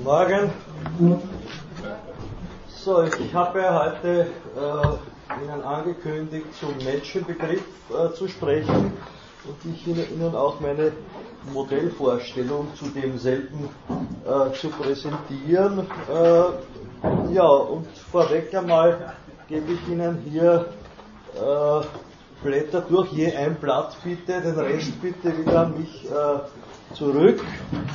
Guten Morgen. So, ich habe ja heute Ihnen angekündigt, zum Menschenbegriff zu sprechen und ich Ihnen auch meine Modellvorstellung zu demselben zu präsentieren. Ja, und vorweg einmal gebe ich Ihnen hier Blätter durch, je ein Blatt bitte, den Rest bitte wieder an mich zurückzugeben.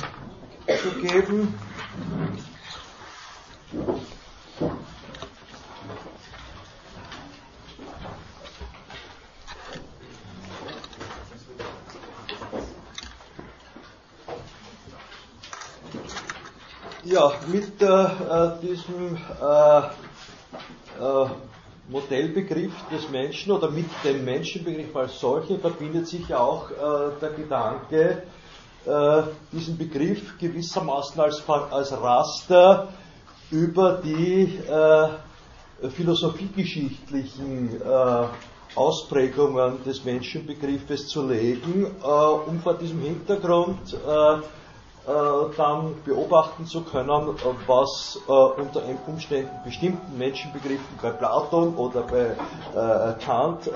Ja, mit diesem Modellbegriff des Menschen oder mit dem Menschenbegriff als solchen verbindet sich auch der Gedanke, diesen Begriff gewissermaßen als Raster über die philosophiegeschichtlichen Ausprägungen des Menschenbegriffes zu legen, um vor diesem Hintergrund dann beobachten zu können, was unter Umständen bestimmten Menschenbegriffen bei Platon oder bei Kant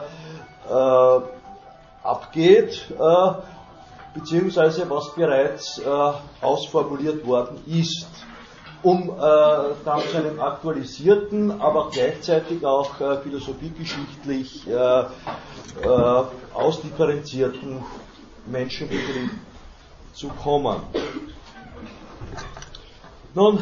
abgeht, beziehungsweise was bereits ausformuliert worden ist, um dann zu einem aktualisierten, aber gleichzeitig auch philosophiegeschichtlich ausdifferenzierten Menschenbegriff zu kommen. Nun,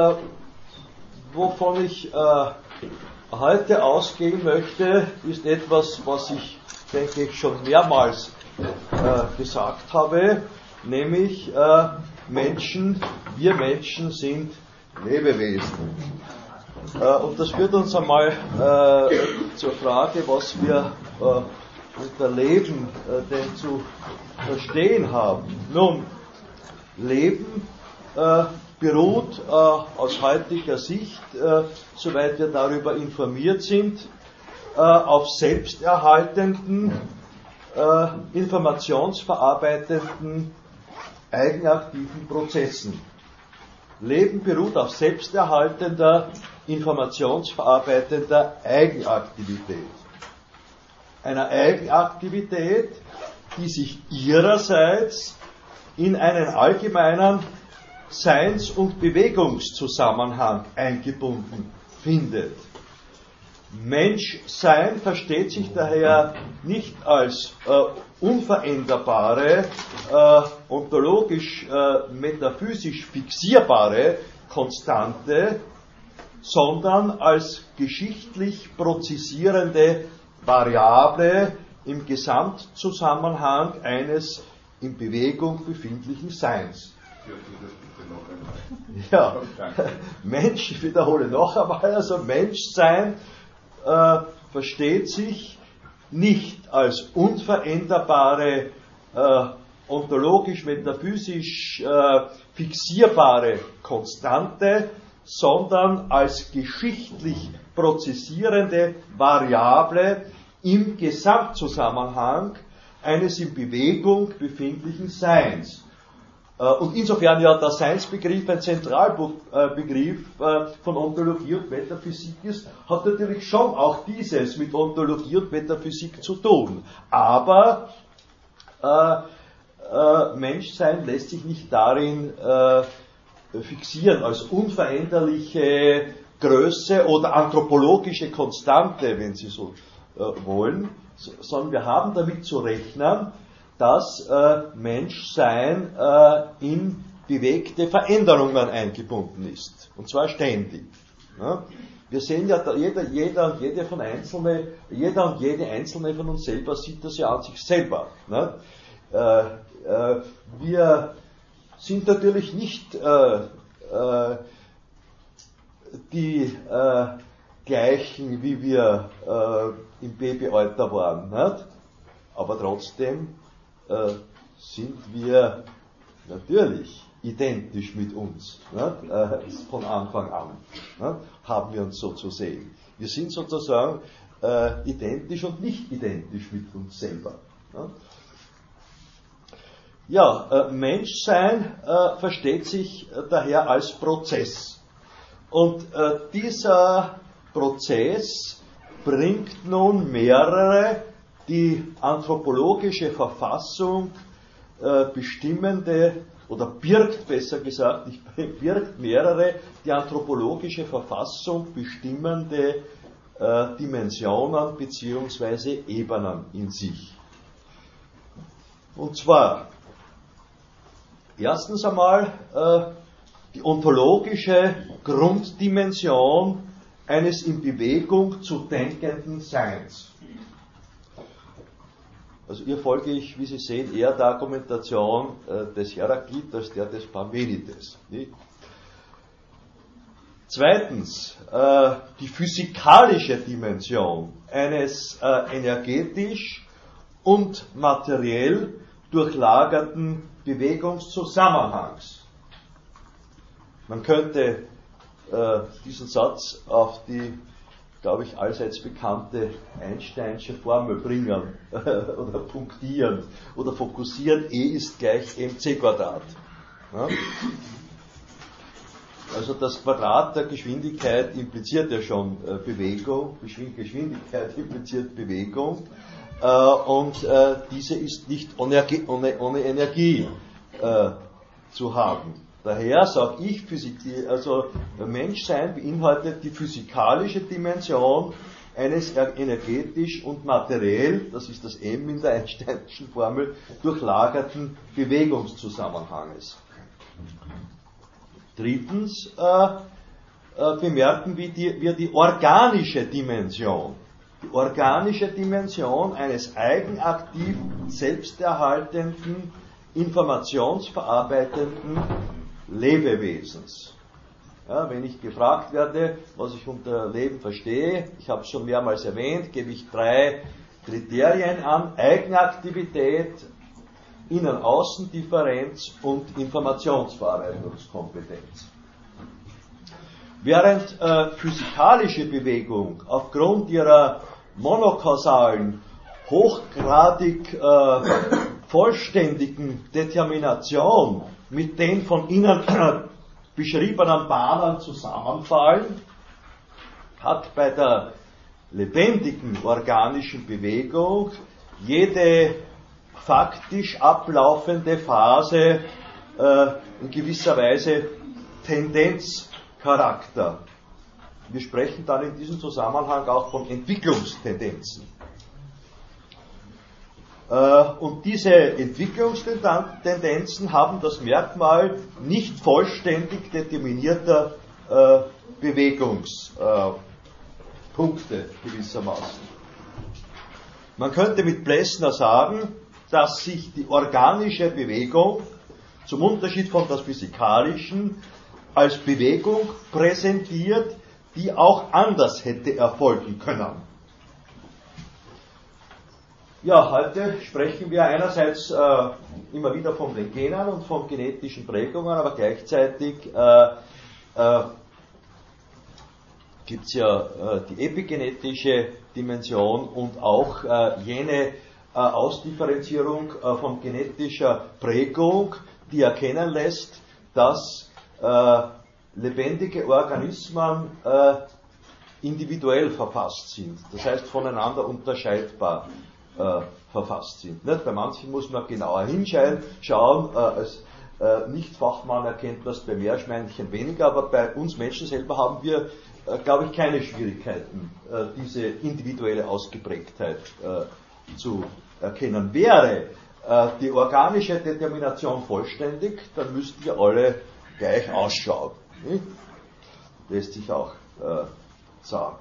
wovon ich heute ausgehen möchte, ist etwas, was ich, denke ich, schon mehrmals gesagt habe, nämlich wir Menschen sind Lebewesen. Und das führt uns einmal zur Frage, was wir unter Leben denn zu verstehen haben. Nun, Leben beruht aus heutiger Sicht, soweit wir darüber informiert sind, auf selbsterhaltenden, informationsverarbeitenden, eigenaktiven Prozessen. Leben beruht auf selbsterhaltender, informationsverarbeitender Eigenaktivität. Einer Eigenaktivität, die sich ihrerseits in einen allgemeinen Seins- und Bewegungszusammenhang eingebunden findet. Menschsein versteht sich daher nicht als unveränderbare, ontologisch, metaphysisch fixierbare Konstante, sondern als geschichtlich prozessierende Variable im Gesamtzusammenhang eines in Bewegung befindlichen Seins. Ja, Mensch, ich wiederhole noch einmal, also Menschsein versteht sich nicht als unveränderbare, ontologisch, metaphysisch fixierbare Konstante, sondern als geschichtlich prozessierende Variable im Gesamtzusammenhang eines in Bewegung befindlichen Seins. Und insofern ja der Seinsbegriff ein Zentralbegriff von Ontologie und Metaphysik ist, hat natürlich schon auch dieses mit Ontologie und Metaphysik zu tun. Aber Menschsein lässt sich nicht darin fixieren als unveränderliche Größe oder anthropologische Konstante, wenn Sie so wollen, sondern wir haben damit zu rechnen, dass Menschsein in bewegte Veränderungen eingebunden ist. Und zwar ständig. Ja? Wir sehen ja, jeder und jede Einzelne von uns selber sieht das ja an sich selber. Ne? Wir sind natürlich nicht die gleichen, wie wir im Babyalter waren. Nicht? Aber trotzdem sind wir natürlich identisch mit uns, von Anfang an, haben wir uns so zu sehen. Wir sind sozusagen identisch und nicht identisch mit uns selber. Ja, Menschsein versteht sich daher als Prozess. Und dieser Prozess bringt nun mehrere die anthropologische Verfassung bestimmende, oder birgt besser gesagt, nicht birgt mehrere die anthropologische Verfassung bestimmende Dimensionen bzw. Ebenen in sich. Und zwar erstens einmal die ontologische Grunddimension eines in Bewegung zu denkenden Seins. Also hier folge ich, wie Sie sehen, eher der Argumentation des Heraklit als der des Parmenides. Nicht? Zweitens, die physikalische Dimension eines energetisch und materiell durchlagerten Bewegungszusammenhangs. Man könnte diesen Satz auf die, glaube ich, allseits bekannte Einsteinsche Formel bringen oder punktieren oder fokussieren, E ist gleich mc Quadrat. Ja? Also das Quadrat der Geschwindigkeit impliziert ja schon Bewegung, Geschwindigkeit impliziert Bewegung und diese ist nicht ohne Energie zu haben. Daher sage ich, also Menschsein beinhaltet die physikalische Dimension eines energetisch und materiell, das ist das M in der Einsteinschen Formel, durchlagerten Bewegungszusammenhanges. Drittens bemerken wir die organische Dimension. Die organische Dimension eines eigenaktiv selbsterhaltenden, informationsverarbeitenden Lebewesens. Ja, wenn ich gefragt werde, was ich unter Leben verstehe, ich habe es schon mehrmals erwähnt, gebe ich 3 Kriterien an: Eigenaktivität, Innen-Außen-Differenz und Informationsverarbeitungskompetenz. Während physikalische Bewegung aufgrund ihrer monokausalen, hochgradig vollständigen Determination mit den von Ihnen beschriebenen Bahnen zusammenfallen, hat bei der lebendigen organischen Bewegung jede faktisch ablaufende Phase in gewisser Weise Tendenzcharakter. Wir sprechen dann in diesem Zusammenhang auch von Entwicklungstendenzen. Und diese Entwicklungstendenzen haben das Merkmal nicht vollständig determinierter Bewegungspunkte gewissermaßen. Man könnte mit Plessner sagen, dass sich die organische Bewegung zum Unterschied von der physikalischen als Bewegung präsentiert, die auch anders hätte erfolgen können. Ja, heute sprechen wir einerseits immer wieder von den Genen und von genetischen Prägungen, aber gleichzeitig gibt es ja die epigenetische Dimension und auch jene Ausdifferenzierung von genetischer Prägung, die erkennen lässt, dass lebendige Organismen individuell verfasst sind, das heißt voneinander unterscheidbar verfasst sind. Nicht? Bei manchen muss man genauer hinschauen, als Nicht-Fachmann erkennt das bei Meerschweinchen weniger, aber bei uns Menschen selber haben wir, glaube ich, keine Schwierigkeiten, diese individuelle Ausgeprägtheit zu erkennen. Wäre die organische Determination vollständig, dann müssten wir alle gleich ausschauen. Nicht? Lässt sich auch sagen.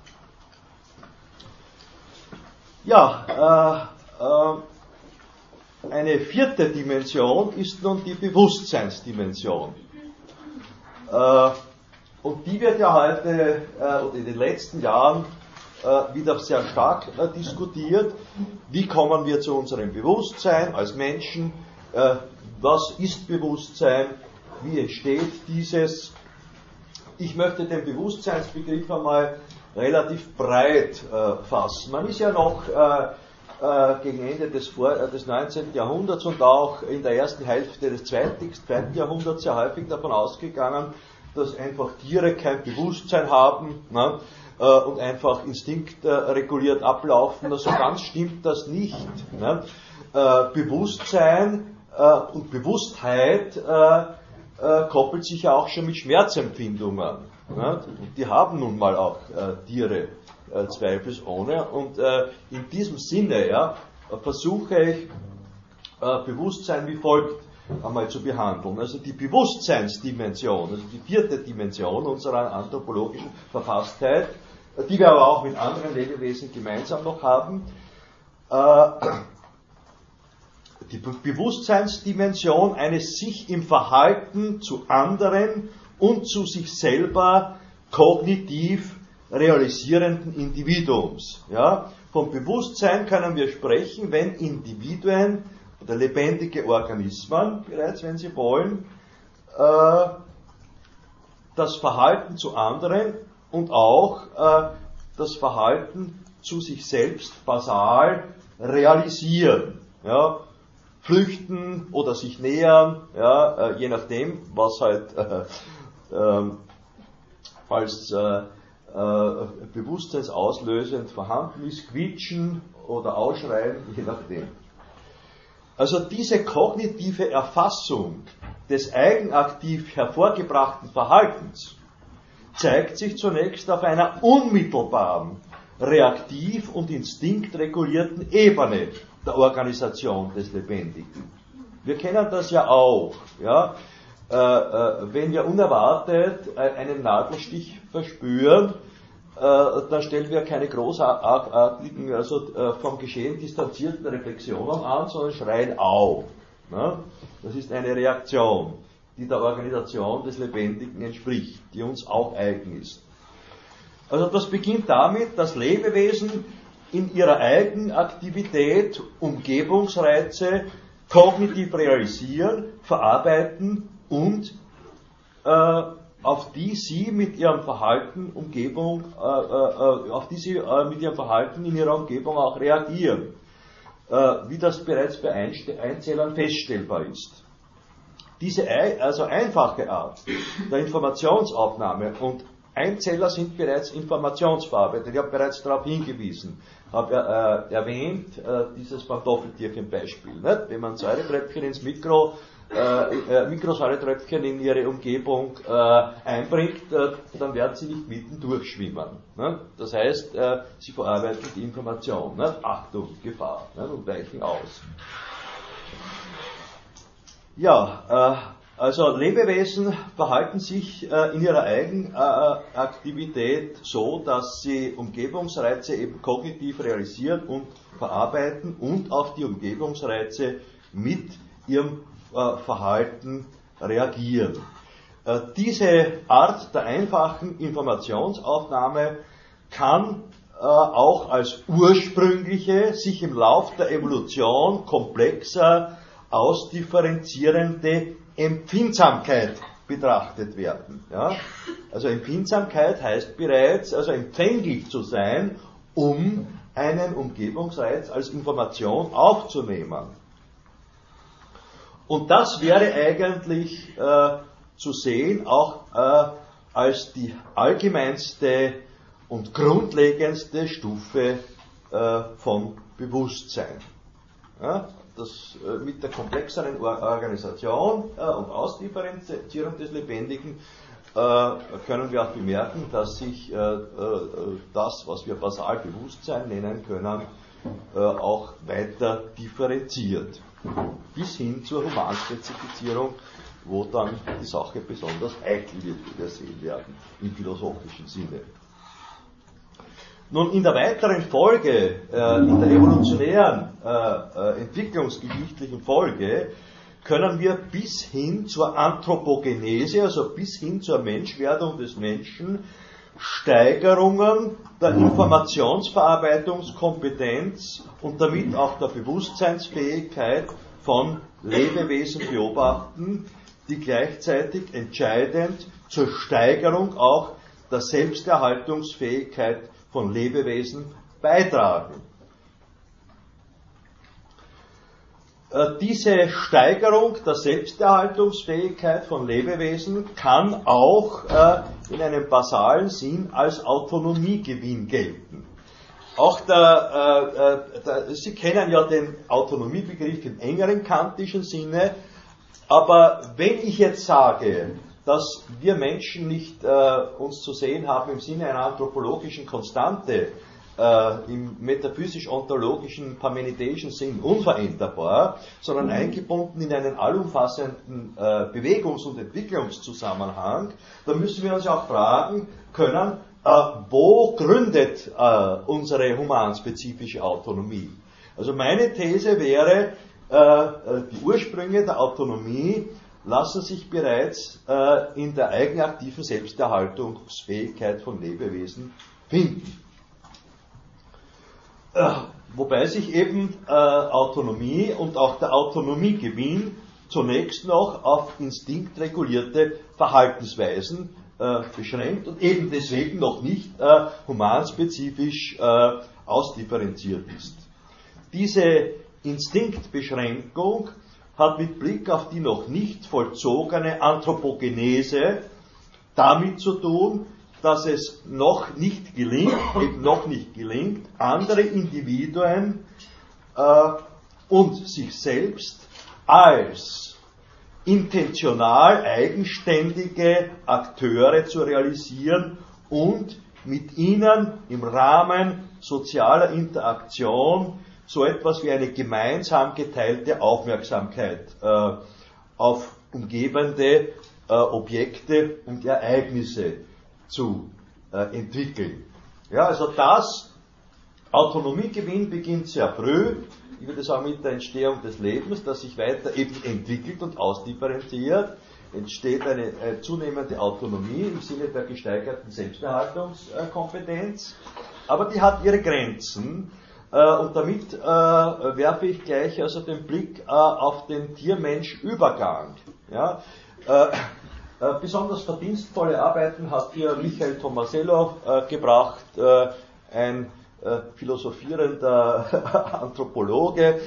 Ja, eine vierte Dimension ist nun die Bewusstseinsdimension. Und die wird ja heute oder in den letzten Jahren wieder sehr stark diskutiert. Wie kommen wir zu unserem Bewusstsein als Menschen? Was ist Bewusstsein? Wie entsteht dieses? Ich möchte den Bewusstseinsbegriff einmal relativ breit fassen. Man ist ja noch gegen Ende des 19. Jahrhunderts und auch in der ersten Hälfte des zweiten Jahrhunderts sehr häufig davon ausgegangen, dass einfach Tiere kein Bewusstsein haben, ne, und einfach instinktreguliert ablaufen. So ganz stimmt das nicht. Ne. Bewusstsein und Bewusstheit koppelt sich ja auch schon mit Schmerzempfindungen. Ne. Die haben nun mal auch Tiere. Zweifelsohne. Und in diesem Sinne versuche ich Bewusstsein wie folgt einmal zu behandeln. Also die Bewusstseinsdimension, also die vierte Dimension unserer anthropologischen Verfasstheit, die wir aber auch mit anderen Lebewesen gemeinsam noch haben, die Bewusstseinsdimension eines sich im Verhalten zu anderen und zu sich selber kognitiv realisierenden Individuums. Ja? Vom Bewusstsein können wir sprechen, wenn Individuen oder lebendige Organismen, bereits wenn Sie wollen, das Verhalten zu anderen und auch das Verhalten zu sich selbst basal realisieren. Ja? Flüchten oder sich nähern, ja? Je nachdem, was halt als bewusstseinsauslösend vorhanden ist, quietschen oder ausschreien, je nachdem. Also diese kognitive Erfassung des eigenaktiv hervorgebrachten Verhaltens zeigt sich zunächst auf einer unmittelbaren, reaktiv und instinktregulierten Ebene der Organisation des Lebendigen. Wir kennen das ja auch, ja. Wenn wir unerwartet einen Nadelstich verspüren, dann stellen wir keine großartigen, also vom Geschehen distanzierten Reflexionen an, sondern schreien auf. Ne? Das ist eine Reaktion, die der Organisation des Lebendigen entspricht, die uns auch eigen ist. Also das beginnt damit, dass Lebewesen in ihrer Eigenaktivität Umgebungsreize kognitiv realisieren, verarbeiten und auf die sie mit ihrem Verhalten in ihrer Umgebung auch reagieren, wie das bereits bei Einzellern feststellbar ist. Diese also einfache Art der Informationsaufnahme, und Einzeller sind bereits informationsverarbeitet, ich habe bereits darauf hingewiesen, habe erwähnt, dieses Pantoffeltierchen-Beispiel. Nicht? Wenn man Säuretröpfchen ins Mikrosäuretröpfchen in ihre Umgebung einbringt, dann werden sie nicht mitten durchschwimmen. Ne? Das heißt, sie verarbeiten die Information. Ne? Achtung, Gefahr, ne? Und weichen aus. Ja, also Lebewesen verhalten sich in ihrer Eigenaktivität so, dass sie Umgebungsreize eben kognitiv realisieren und verarbeiten und auf die Umgebungsreize mit ihrem Verhalten reagieren. Diese Art der einfachen Informationsaufnahme kann auch als ursprüngliche, sich im Lauf der Evolution komplexer ausdifferenzierende Empfindsamkeit betrachtet werden. Ja? Also Empfindsamkeit heißt bereits, also empfänglich zu sein, um einen Umgebungsreiz als Information aufzunehmen. Und das wäre eigentlich zu sehen auch als die allgemeinste und grundlegendste Stufe von Bewusstsein. Ja, das mit der komplexeren Organisation und Ausdifferenzierung des Lebendigen können wir auch bemerken, dass sich das, was wir basal Bewusstsein nennen können, auch weiter differenziert. Bis hin zur Humanspezifizierung, wo dann die Sache besonders eitel wird, wie wir sehen werden, im philosophischen Sinne. Nun, in der weiteren Folge, in der evolutionären, entwicklungsgeschichtlichen Folge, können wir bis hin zur Anthropogenese, also bis hin zur Menschwerdung des Menschen, Steigerungen der Informationsverarbeitungskompetenz und damit auch der Bewusstseinsfähigkeit von Lebewesen beobachten, die gleichzeitig entscheidend zur Steigerung auch der Selbsterhaltungsfähigkeit von Lebewesen beitragen. diese Steigerung der Selbsterhaltungsfähigkeit von Lebewesen kann auch in einem basalen Sinn als Autonomiegewinn gelten. Auch Sie kennen ja den Autonomiebegriff im engeren kantischen Sinne, aber wenn ich jetzt sage, dass wir Menschen nicht uns zu sehen haben im Sinne einer anthropologischen Konstante, im metaphysisch-ontologischen, parmenideischen Sinn unveränderbar, sondern eingebunden in einen allumfassenden Bewegungs- und Entwicklungszusammenhang, dann müssen wir uns auch fragen können, wo gründet unsere humanspezifische Autonomie? Also meine These wäre, die Ursprünge der Autonomie lassen sich bereits in der eigenaktiven Selbsterhaltungsfähigkeit von Lebewesen finden. Wobei sich eben Autonomie und auch der Autonomiegewinn zunächst noch auf instinktregulierte Verhaltensweisen beschränkt und eben deswegen noch nicht humanspezifisch ausdifferenziert ist. Diese Instinktbeschränkung hat mit Blick auf die noch nicht vollzogene Anthropogenese damit zu tun, dass es noch nicht gelingt, andere Individuen und sich selbst als intentional eigenständige Akteure zu realisieren und mit ihnen im Rahmen sozialer Interaktion so etwas wie eine gemeinsam geteilte Aufmerksamkeit auf umgebende Objekte und Ereignisse zu entwickeln. Ja, also das Autonomiegewinn beginnt sehr früh, ich würde sagen mit der Entstehung des Lebens, das sich weiter eben entwickelt und ausdifferenziert, entsteht eine zunehmende Autonomie im Sinne der gesteigerten Selbsterhaltungskompetenz, aber die hat ihre Grenzen. Und damit werfe ich gleich also den Blick auf den Tier-Mensch-Übergang. Ja? Besonders verdienstvolle Arbeiten hat hier Michael Tomasello gebracht, ein philosophierender Anthropologe.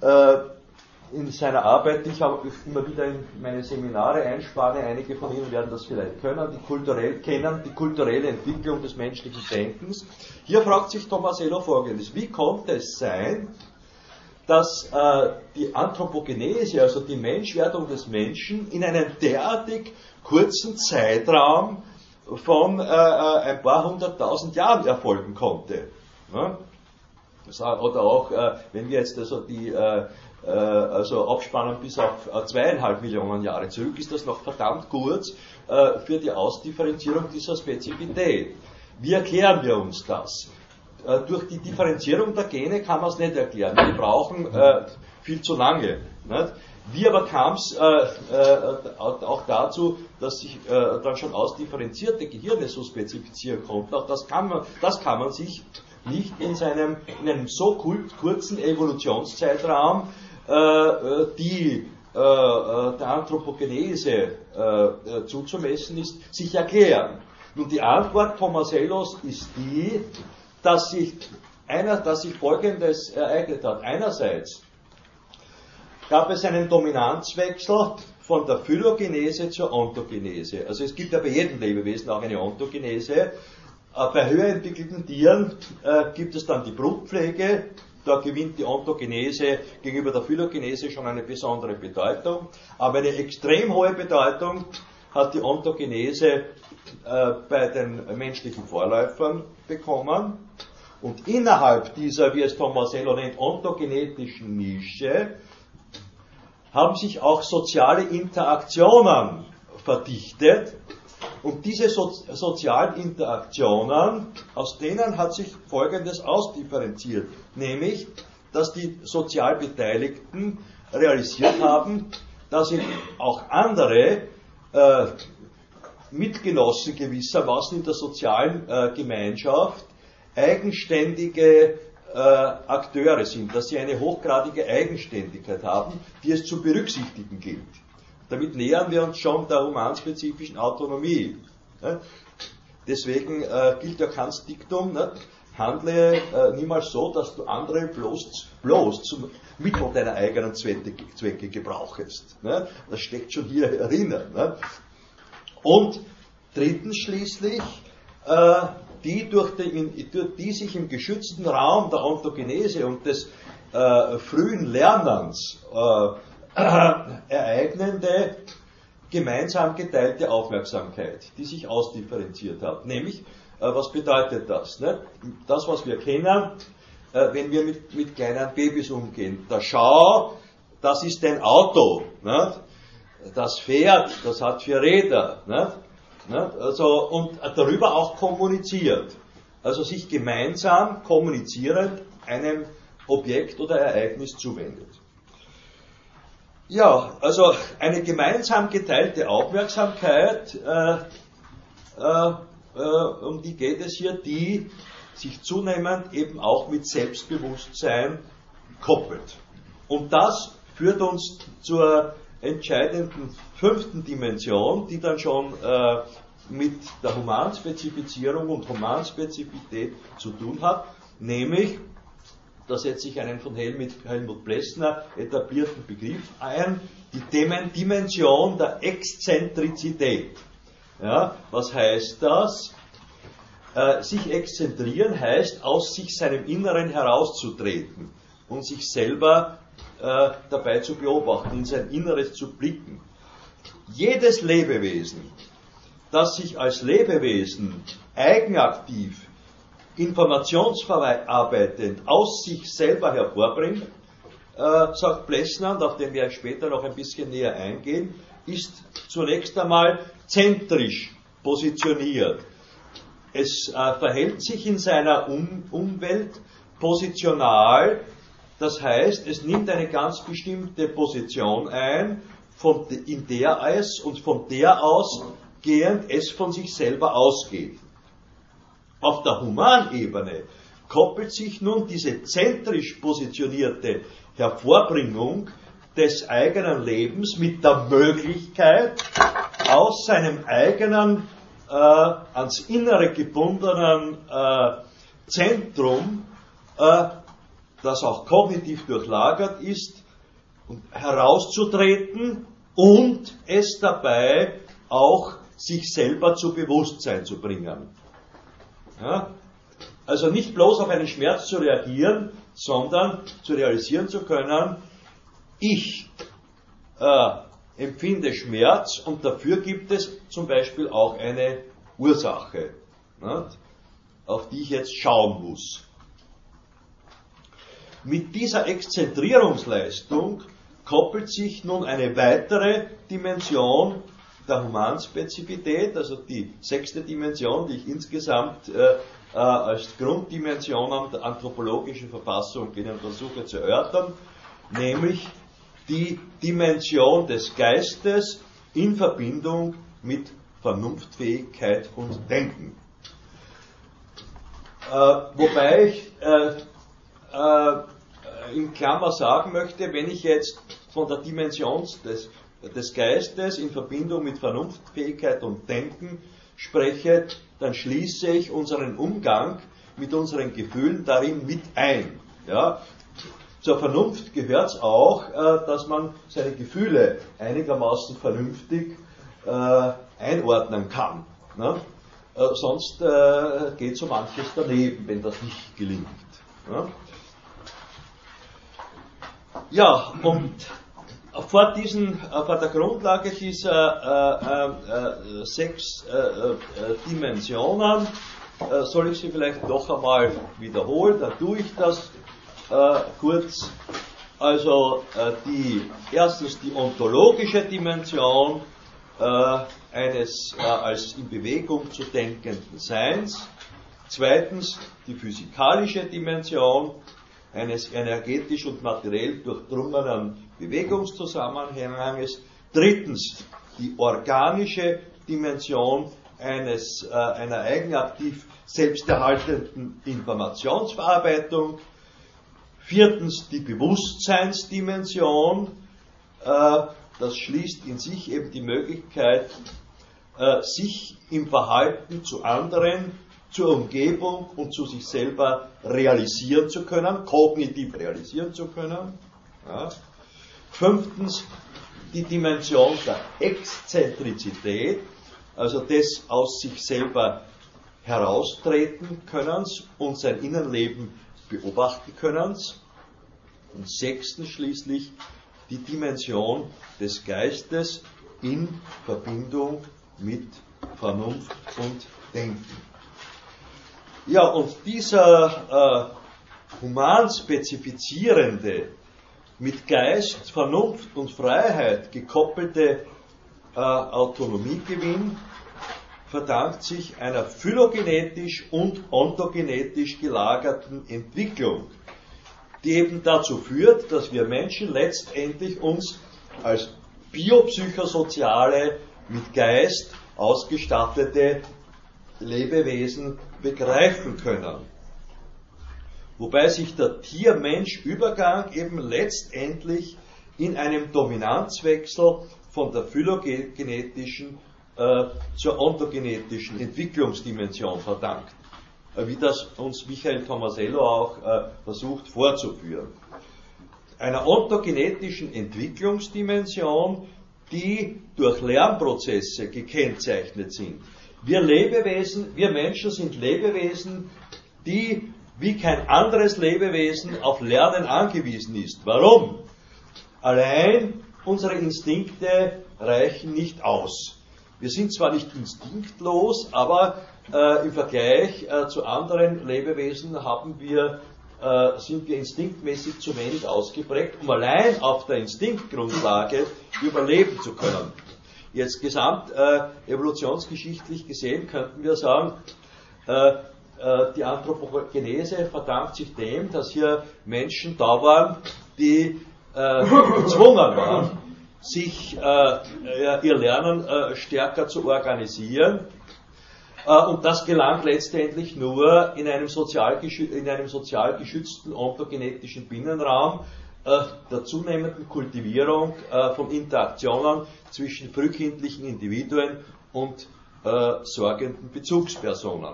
In seiner Arbeit, ich habe immer wieder in meine Seminare einspanne, einige von Ihnen werden das vielleicht kennen, die kulturelle Entwicklung des menschlichen Denkens. Hier fragt sich Tomasello Folgendes: Wie konnte es sein, dass die Anthropogenese, also die Menschwerdung des Menschen, in einem derartig kurzen Zeitraum von ein paar hunderttausend Jahren erfolgen konnte? Ja? Oder auch, wenn wir jetzt also die abspannen bis auf 2,5 Millionen Jahre zurück, ist das noch verdammt kurz für die Ausdifferenzierung dieser Spezifität. Wie erklären wir uns das? Durch die Differenzierung der Gene kann man es nicht erklären. Die brauchen viel zu lange. Nicht? Wie aber kam es auch dazu, dass sich dann schon ausdifferenzierte Gehirne so spezifizieren konnten? Auch das kann man sich nicht in einem so kurzen Evolutionszeitraum die der Anthropogenese zuzumessen ist, sich erklären. Nun, die Antwort Tomasellos ist die, dass sich Folgendes ereignet hat. Einerseits gab es einen Dominanzwechsel von der Phylogenese zur Ontogenese. Also es gibt ja bei jedem Lebewesen auch eine Ontogenese. Bei höher entwickelten Tieren gibt es dann die Brutpflege. Da gewinnt die Ontogenese gegenüber der Phylogenese schon eine besondere Bedeutung. Aber eine extrem hohe Bedeutung hat die Ontogenese bei den menschlichen Vorläufern bekommen. Und innerhalb dieser, wie es Tomasello nennt, ontogenetischen Nische haben sich auch soziale Interaktionen verdichtet. Und diese sozialen Interaktionen, aus denen hat sich Folgendes ausdifferenziert, nämlich, dass die sozial Beteiligten realisiert haben, dass eben auch andere Mitgenossen gewissermaßen in der sozialen Gemeinschaft eigenständige Akteure sind, dass sie eine hochgradige Eigenständigkeit haben, die es zu berücksichtigen gilt. Damit nähern wir uns schon der humanspezifischen Autonomie. Deswegen gilt ja Kants Diktum, handle niemals so, dass du andere bloß zum Mittel deiner eigenen Zwecke gebrauchest. Ne? Das steckt schon hier erinnern. Ne? Und drittens schließlich, die sich im geschützten Raum der Ontogenese und des frühen Lernens ereignende, gemeinsam geteilte Aufmerksamkeit, die sich ausdifferenziert hat. Nämlich, was bedeutet das? Ne? Das, was wir kennen, wenn wir mit kleinen Babys umgehen. Der Schau, das ist ein Auto. Ne? Das Pferd, das hat 4 Räder. Ne? Also, und darüber auch kommuniziert. Also sich gemeinsam kommunizierend einem Objekt oder Ereignis zuwendet. Ja, also eine gemeinsam geteilte Aufmerksamkeit, um die geht es hier, die sich zunehmend eben auch mit Selbstbewusstsein koppelt. Und das führt uns zur entscheidenden 5. Dimension, die dann schon mit der Humanspezifizierung und Humanspezifität zu tun hat, nämlich, da setze ich einen von Helmut Plessner etablierten Begriff ein, die Dimension der Exzentrizität. Ja, was heißt das? Sich exzentrieren heißt, aus sich seinem Inneren herauszutreten und sich selber dabei zu beobachten, in sein Inneres zu blicken. Jedes Lebewesen, das sich als Lebewesen eigenaktiv, informationsverarbeitend aus sich selber hervorbringt, sagt Plessner, und auf den werde ich später noch ein bisschen näher eingehen, ist zunächst einmal zentrisch positioniert. Es verhält sich in seiner Umwelt positional, das heißt, es nimmt eine ganz bestimmte Position ein, in der es und von der ausgehend es von sich selber ausgeht. Auf der Humanebene koppelt sich nun diese zentrisch positionierte Hervorbringung des eigenen Lebens mit der Möglichkeit, aus seinem eigenen, ans Innere gebundenen Zentrum, das auch kognitiv durchlagert ist, herauszutreten und es dabei auch sich selber zu Bewusstsein zu bringen. Ja? Also nicht bloß auf einen Schmerz zu reagieren, sondern zu realisieren zu können, ich empfinde Schmerz und dafür gibt es zum Beispiel auch eine Ursache, nicht? Auf die ich jetzt schauen muss. Mit dieser Exzentrierungsleistung koppelt sich nun eine weitere Dimension der Humanspezifität, also die 6. Dimension, die ich insgesamt als Grunddimension der anthropologischen Verfassung Ihnen versuche zu erörtern, nämlich die Dimension des Geistes in Verbindung mit Vernunftfähigkeit und Denken. Wobei ich in Klammer sagen möchte, wenn ich jetzt von der Dimension des Geistes in Verbindung mit Vernunftfähigkeit und Denken spreche, dann schließe ich unseren Umgang mit unseren Gefühlen darin mit ein. Ja? Zur Vernunft gehört es auch, dass man seine Gefühle einigermaßen vernünftig einordnen kann. Ne? Sonst geht so manches daneben, wenn das nicht gelingt. Ne? Ja, und vor der Grundlage dieser 6 Dimensionen soll ich sie vielleicht noch einmal wiederholen, dann tue ich das kurz. Also erstens die ontologische Dimension eines als in Bewegung zu denkenden Seins, zweitens die physikalische Dimension eines energetisch und materiell durchdrungenen Bewegungszusammenhanges, drittens die organische Dimension einer eigenaktiv selbsterhaltenden Informationsverarbeitung, viertens die Bewusstseinsdimension, das schließt in sich eben die Möglichkeit, sich im Verhalten zu anderen zur Umgebung und zu sich selber realisieren zu können, kognitiv realisieren zu können. Ja. 5. die Dimension der Exzentrizität, also des aus sich selber heraustreten Könnens und sein Innenleben beobachten Könnens. Und 6. schließlich die Dimension des Geistes in Verbindung mit Vernunft und Denken. Ja, und dieser humanspezifizierende, mit Geist, Vernunft und Freiheit gekoppelte Autonomiegewinn verdankt sich einer phylogenetisch und ontogenetisch gelagerten Entwicklung, die eben dazu führt, dass wir Menschen letztendlich uns als biopsychosoziale, mit Geist ausgestattete Lebewesen begreifen können. Wobei sich der Tier-Mensch-Übergang eben letztendlich in einem Dominanzwechsel von der phylogenetischen zur ontogenetischen Entwicklungsdimension verdankt, wie das uns Michael Tomasello auch versucht vorzuführen. Einer ontogenetischen Entwicklungsdimension, die durch Lernprozesse gekennzeichnet sind. Wir Menschen sind Lebewesen, die wie kein anderes Lebewesen auf Lernen angewiesen ist. Warum? Allein unsere Instinkte reichen nicht aus. Wir sind zwar nicht instinktlos, aber im Vergleich zu anderen Lebewesen sind wir instinktmäßig zu wenig ausgeprägt, um allein auf der Instinktgrundlage überleben zu können. Jetzt gesamt evolutionsgeschichtlich gesehen könnten wir sagen, die Anthropogenese verdankt sich dem, dass hier Menschen da waren, die gezwungen waren, sich ihr Lernen stärker zu organisieren. Und das gelang letztendlich nur in einem sozial geschützten ontogenetischen Binnenraum der zunehmenden Kultivierung von Interaktionen zwischen frühkindlichen Individuen und sorgenden Bezugspersonen.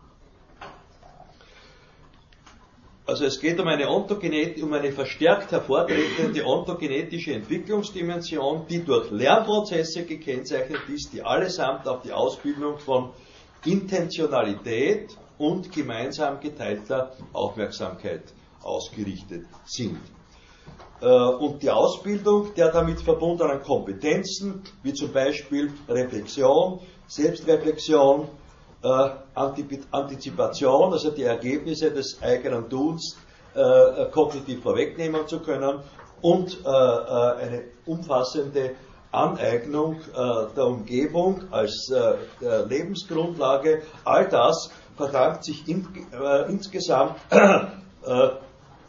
Also es geht um eine verstärkt hervortretende ontogenetische Entwicklungsdimension, die durch Lernprozesse gekennzeichnet ist, die allesamt auf die Ausbildung von Intentionalität und gemeinsam geteilter Aufmerksamkeit ausgerichtet sind. Und die Ausbildung der damit verbundenen Kompetenzen, wie zum Beispiel Reflexion, Selbstreflexion, Antizipation, also die Ergebnisse des eigenen Tuns kognitiv vorwegnehmen zu können, und eine umfassende Aneignung der Umgebung als Lebensgrundlage, all das verdankt sich insgesamt der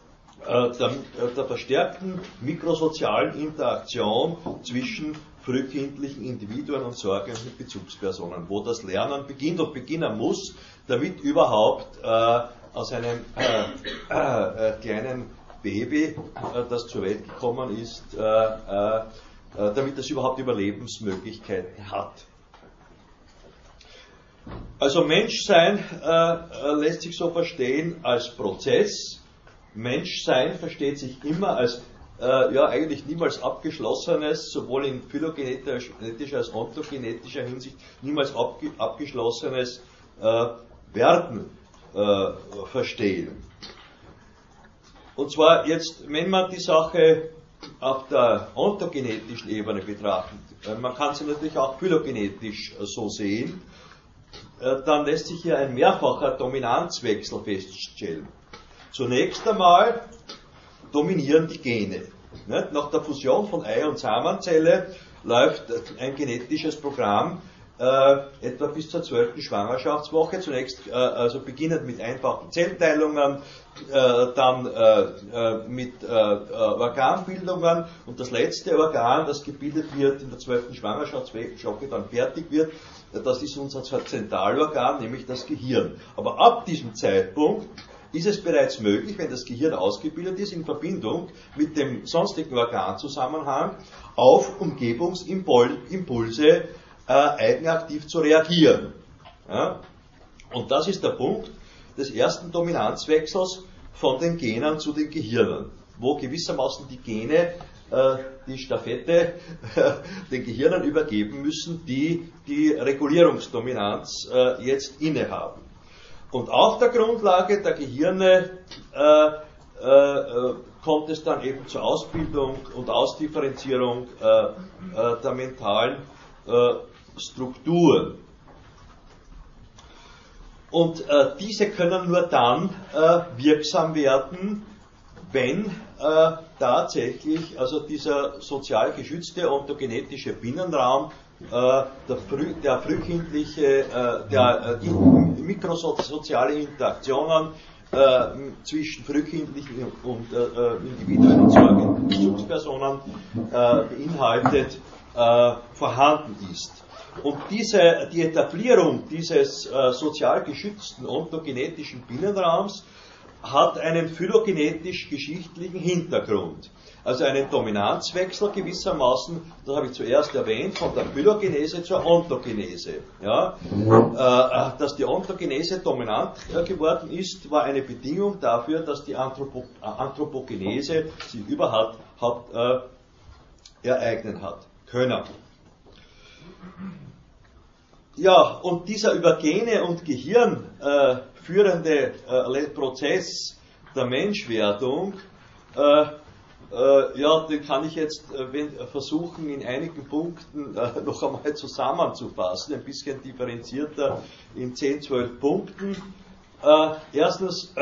verstärkten mikrosozialen Interaktion zwischen frühkindlichen Individuen und sorgenden Bezugspersonen, wo das Lernen beginnt und beginnen muss, damit überhaupt aus einem kleinen Baby, das zur Welt gekommen ist, damit es überhaupt Überlebensmöglichkeiten hat. Also Menschsein lässt sich so verstehen als Prozess. Menschsein versteht sich immer als eigentlich niemals abgeschlossenes, sowohl in phylogenetischer als ontogenetischer Hinsicht, niemals abgeschlossenes Werden verstehen. Und zwar jetzt, wenn man die Sache auf der ontogenetischen Ebene betrachtet, man kann sie natürlich auch phylogenetisch so sehen, dann lässt sich hier ein mehrfacher Dominanzwechsel feststellen. Zunächst einmal dominieren die Gene. Nach der Fusion von Ei- und Samenzelle läuft ein genetisches Programm etwa bis zur 12. Schwangerschaftswoche. Zunächst also beginnend mit einfachen Zellteilungen, dann mit Organbildungen, und das letzte Organ, das gebildet wird in der 12. Schwangerschaftswoche, dann fertig wird, das ist unser Zentralorgan, nämlich das Gehirn. Aber ab diesem Zeitpunkt ist es bereits möglich, wenn das Gehirn ausgebildet ist, in Verbindung mit dem sonstigen Organzusammenhang auf Umgebungsimpulse eigenaktiv zu reagieren. Ja? Und das ist der Punkt des ersten Dominanzwechsels von den Genen zu den Gehirnen, wo gewissermaßen die Gene die Stafette den Gehirnen übergeben müssen, die die Regulierungsdominanz jetzt innehaben. Und auf der Grundlage der Gehirne kommt es dann eben zur Ausbildung und Ausdifferenzierung der mentalen Strukturen. Und diese können nur dann wirksam werden, wenn tatsächlich also dieser sozial geschützte ontogenetische Binnenraum die mikrosoziale Interaktionen zwischen frühkindlichen und Individuen und Bezugspersonen beinhaltet, vorhanden ist. Und die Etablierung dieses sozial geschützten ontogenetischen Binnenraums hat einen phylogenetisch-geschichtlichen Hintergrund. Also einen Dominanzwechsel gewissermaßen, das habe ich zuerst erwähnt, von der Phylogenese zur Ontogenese. Ja? Dass die Ontogenese dominant geworden ist, war eine Bedingung dafür, dass die Anthropogenese sich überhaupt ereignen hat können. Ja, und dieser über Gene und Gehirn führende Prozess der Menschwerdung, den kann ich jetzt versuchen, in einigen Punkten noch einmal zusammenzufassen, ein bisschen differenzierter in 10, 12 Punkten. Erstens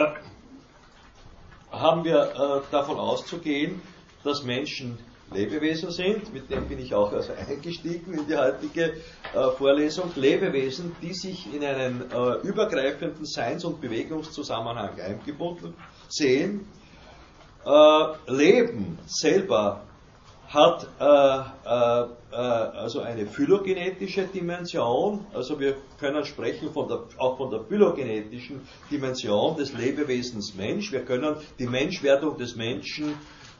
haben wir davon auszugehen, dass Menschen Lebewesen sind, mit dem bin ich auch also eingestiegen in die heutige Vorlesung, Lebewesen, die sich in einen übergreifenden Seins- und Bewegungszusammenhang eingebunden sehen. Leben selber hat also eine phylogenetische Dimension, also wir können sprechen auch von der phylogenetischen Dimension des Lebewesens Mensch. Wir können die Menschwerdung des Menschen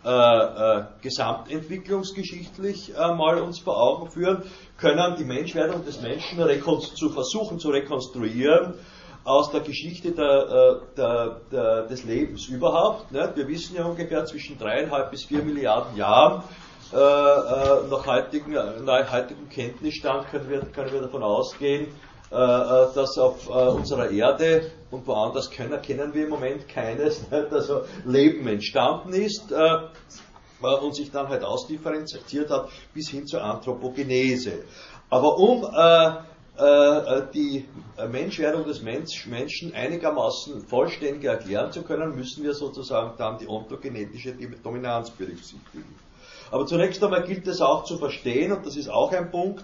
gesamtentwicklungsgeschichtlich mal uns vor Augen führen, können die Menschwerdung des Menschen versuchen zu rekonstruieren aus der Geschichte des Lebens überhaupt. Ne? Wir wissen ja ungefähr zwischen 3,5 bis 4 Milliarden Jahren nach heutigem Kenntnisstand können wir davon ausgehen, dass auf unserer Erde und woanders kennen wir im Moment keines, nicht? Also Leben entstanden ist und sich dann halt ausdifferenziert hat bis hin zur Anthropogenese. Aber um die Menschwerdung des Menschen einigermaßen vollständig erklären zu können, müssen wir sozusagen dann die ontogenetische Dominanz berücksichtigen. Aber zunächst einmal gilt es auch zu verstehen, und das ist auch ein Punkt,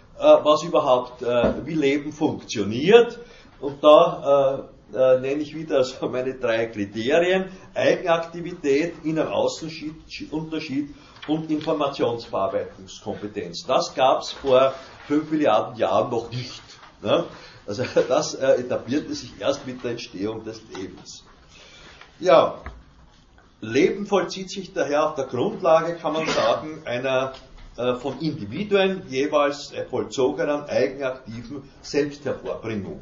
wie Leben funktioniert. Und da nenne ich wieder so meine 3 Kriterien: Eigenaktivität, Innen-Außen-Unterschied und Informationsverarbeitungskompetenz. Das gab es vor 5 Milliarden Jahren noch nicht. Ne? Also das etablierte sich erst mit der Entstehung des Lebens. Ja, Leben vollzieht sich daher auf der Grundlage, kann man sagen, einer von Individuen jeweils vollzogenen eigenaktiven Selbsthervorbringung.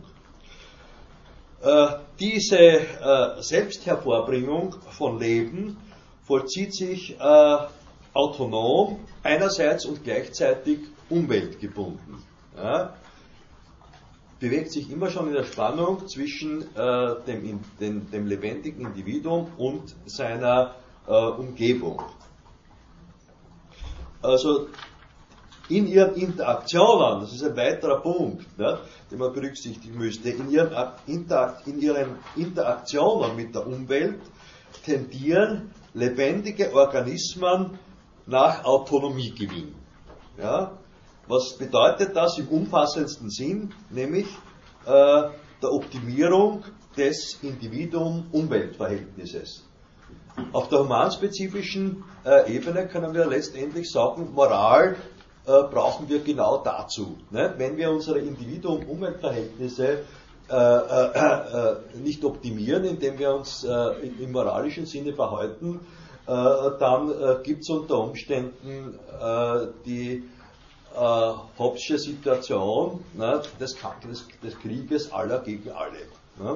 Diese Selbsthervorbringung von Leben vollzieht sich autonom einerseits und gleichzeitig umweltgebunden. Ja, bewegt sich immer schon in der Spannung zwischen dem lebendigen Individuum und seiner Umgebung. Also in ihren Interaktionen, das ist ein weiterer Punkt, ne, den man berücksichtigen müsste, in ihren Interaktionen mit der Umwelt tendieren lebendige Organismen nach Autonomiegewinn. Ja? Was bedeutet das im umfassendsten Sinn? Nämlich der Optimierung des Individuum-Umwelt-Verhältnisses. Auf der humanspezifischen Ebene können wir letztendlich sagen, Moral brauchen wir genau dazu. Ne? Wenn wir unsere Individuum-Umwelt-Verhältnisse nicht optimieren, indem wir uns im moralischen Sinne verhalten, dann gibt es unter Umständen die Hobbesche Situation, ne, des Krieges aller gegen alle. Ne.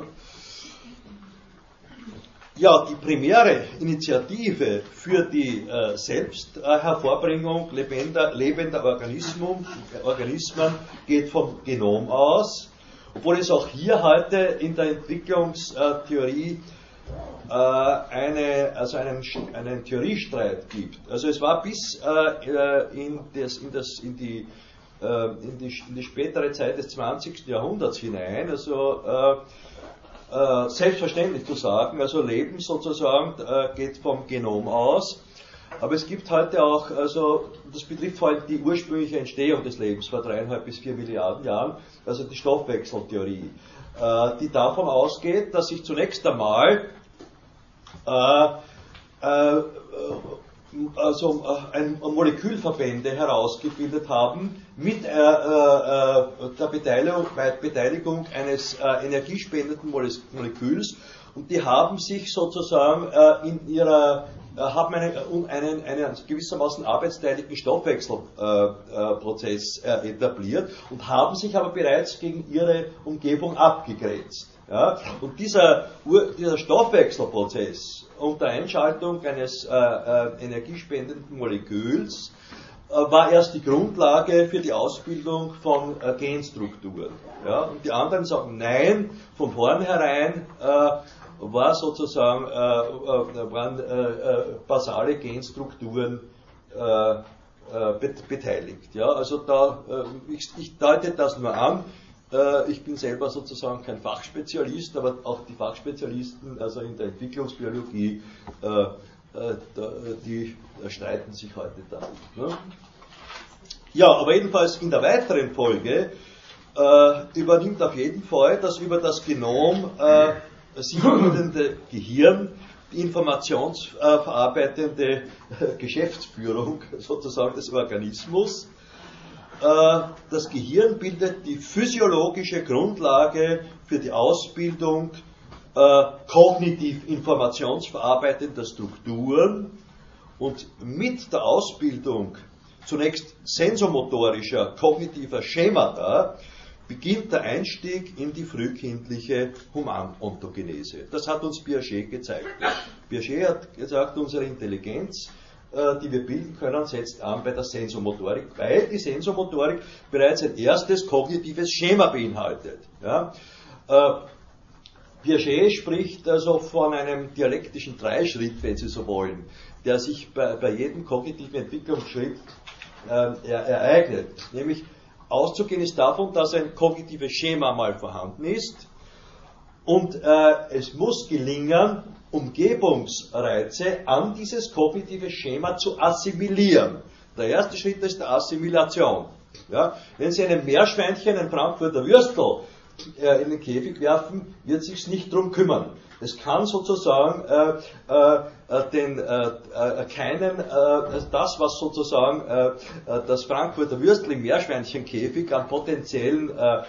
Ja, die primäre Initiative für die Selbsthervorbringung lebender Organismen geht vom Genom aus, obwohl es auch hier heute in der Entwicklungstheorie einen Theoriestreit gibt. Also es war bis in die spätere Zeit des 20. Jahrhunderts hinein, also selbstverständlich zu sagen, also Leben sozusagen geht vom Genom aus, aber es gibt heute auch, also das betrifft vor allem die ursprüngliche Entstehung des Lebens vor 3,5 bis 4 Milliarden Jahren, also die Stoffwechseltheorie, die davon ausgeht, dass sich zunächst einmal Molekülverbände herausgebildet haben mit der Beteiligung eines energiespendenden Moleküls, und die haben sich sozusagen haben einen gewissermaßen arbeitsteiligen Stoffwechselprozess etabliert und haben sich aber bereits gegen ihre Umgebung abgegrenzt. Ja? Und dieser Stoffwechselprozess unter Einschaltung eines energiespendenden Moleküls war erst die Grundlage für die Ausbildung von Genstrukturen. Ja? Und die anderen sagen nein, von vornherein waren basale Genstrukturen beteiligt. Ja? Also ich deute das nur an. Ich bin selber sozusagen kein Fachspezialist, aber auch die Fachspezialisten, also in der Entwicklungsbiologie, die streiten sich heute da. Ne? Ja, aber jedenfalls in der weiteren Folge übernimmt auf jeden Fall das über das Genom sich bildende Gehirn die informationsverarbeitende Geschäftsführung sozusagen des Organismus. Das Gehirn bildet die physiologische Grundlage für die Ausbildung kognitiv informationsverarbeitender Strukturen, und mit der Ausbildung zunächst sensomotorischer, kognitiver Schemata beginnt der Einstieg in die frühkindliche Humanontogenese. Das hat uns Piaget gezeigt. Piaget hat gesagt, unsere Intelligenz, die wir bilden können, setzt an bei der Sensomotorik, weil die Sensomotorik bereits ein erstes kognitives Schema beinhaltet. Ja? Piaget spricht also von einem dialektischen Dreischritt, wenn Sie so wollen, der sich bei jedem kognitiven Entwicklungsschritt ereignet. Nämlich auszugehen ist davon, dass ein kognitives Schema mal vorhanden ist, und es muss gelingen, Umgebungsreize an dieses kognitive Schema zu assimilieren. Der erste Schritt ist die Assimilation. Ja? Wenn Sie einem Meerschweinchen ein Frankfurter Würstel in den Käfig werfen, wird es sich nicht drum kümmern. Es kann sozusagen das, was sozusagen das Frankfurter Würstel im Meerschweinchenkäfig an potenziellen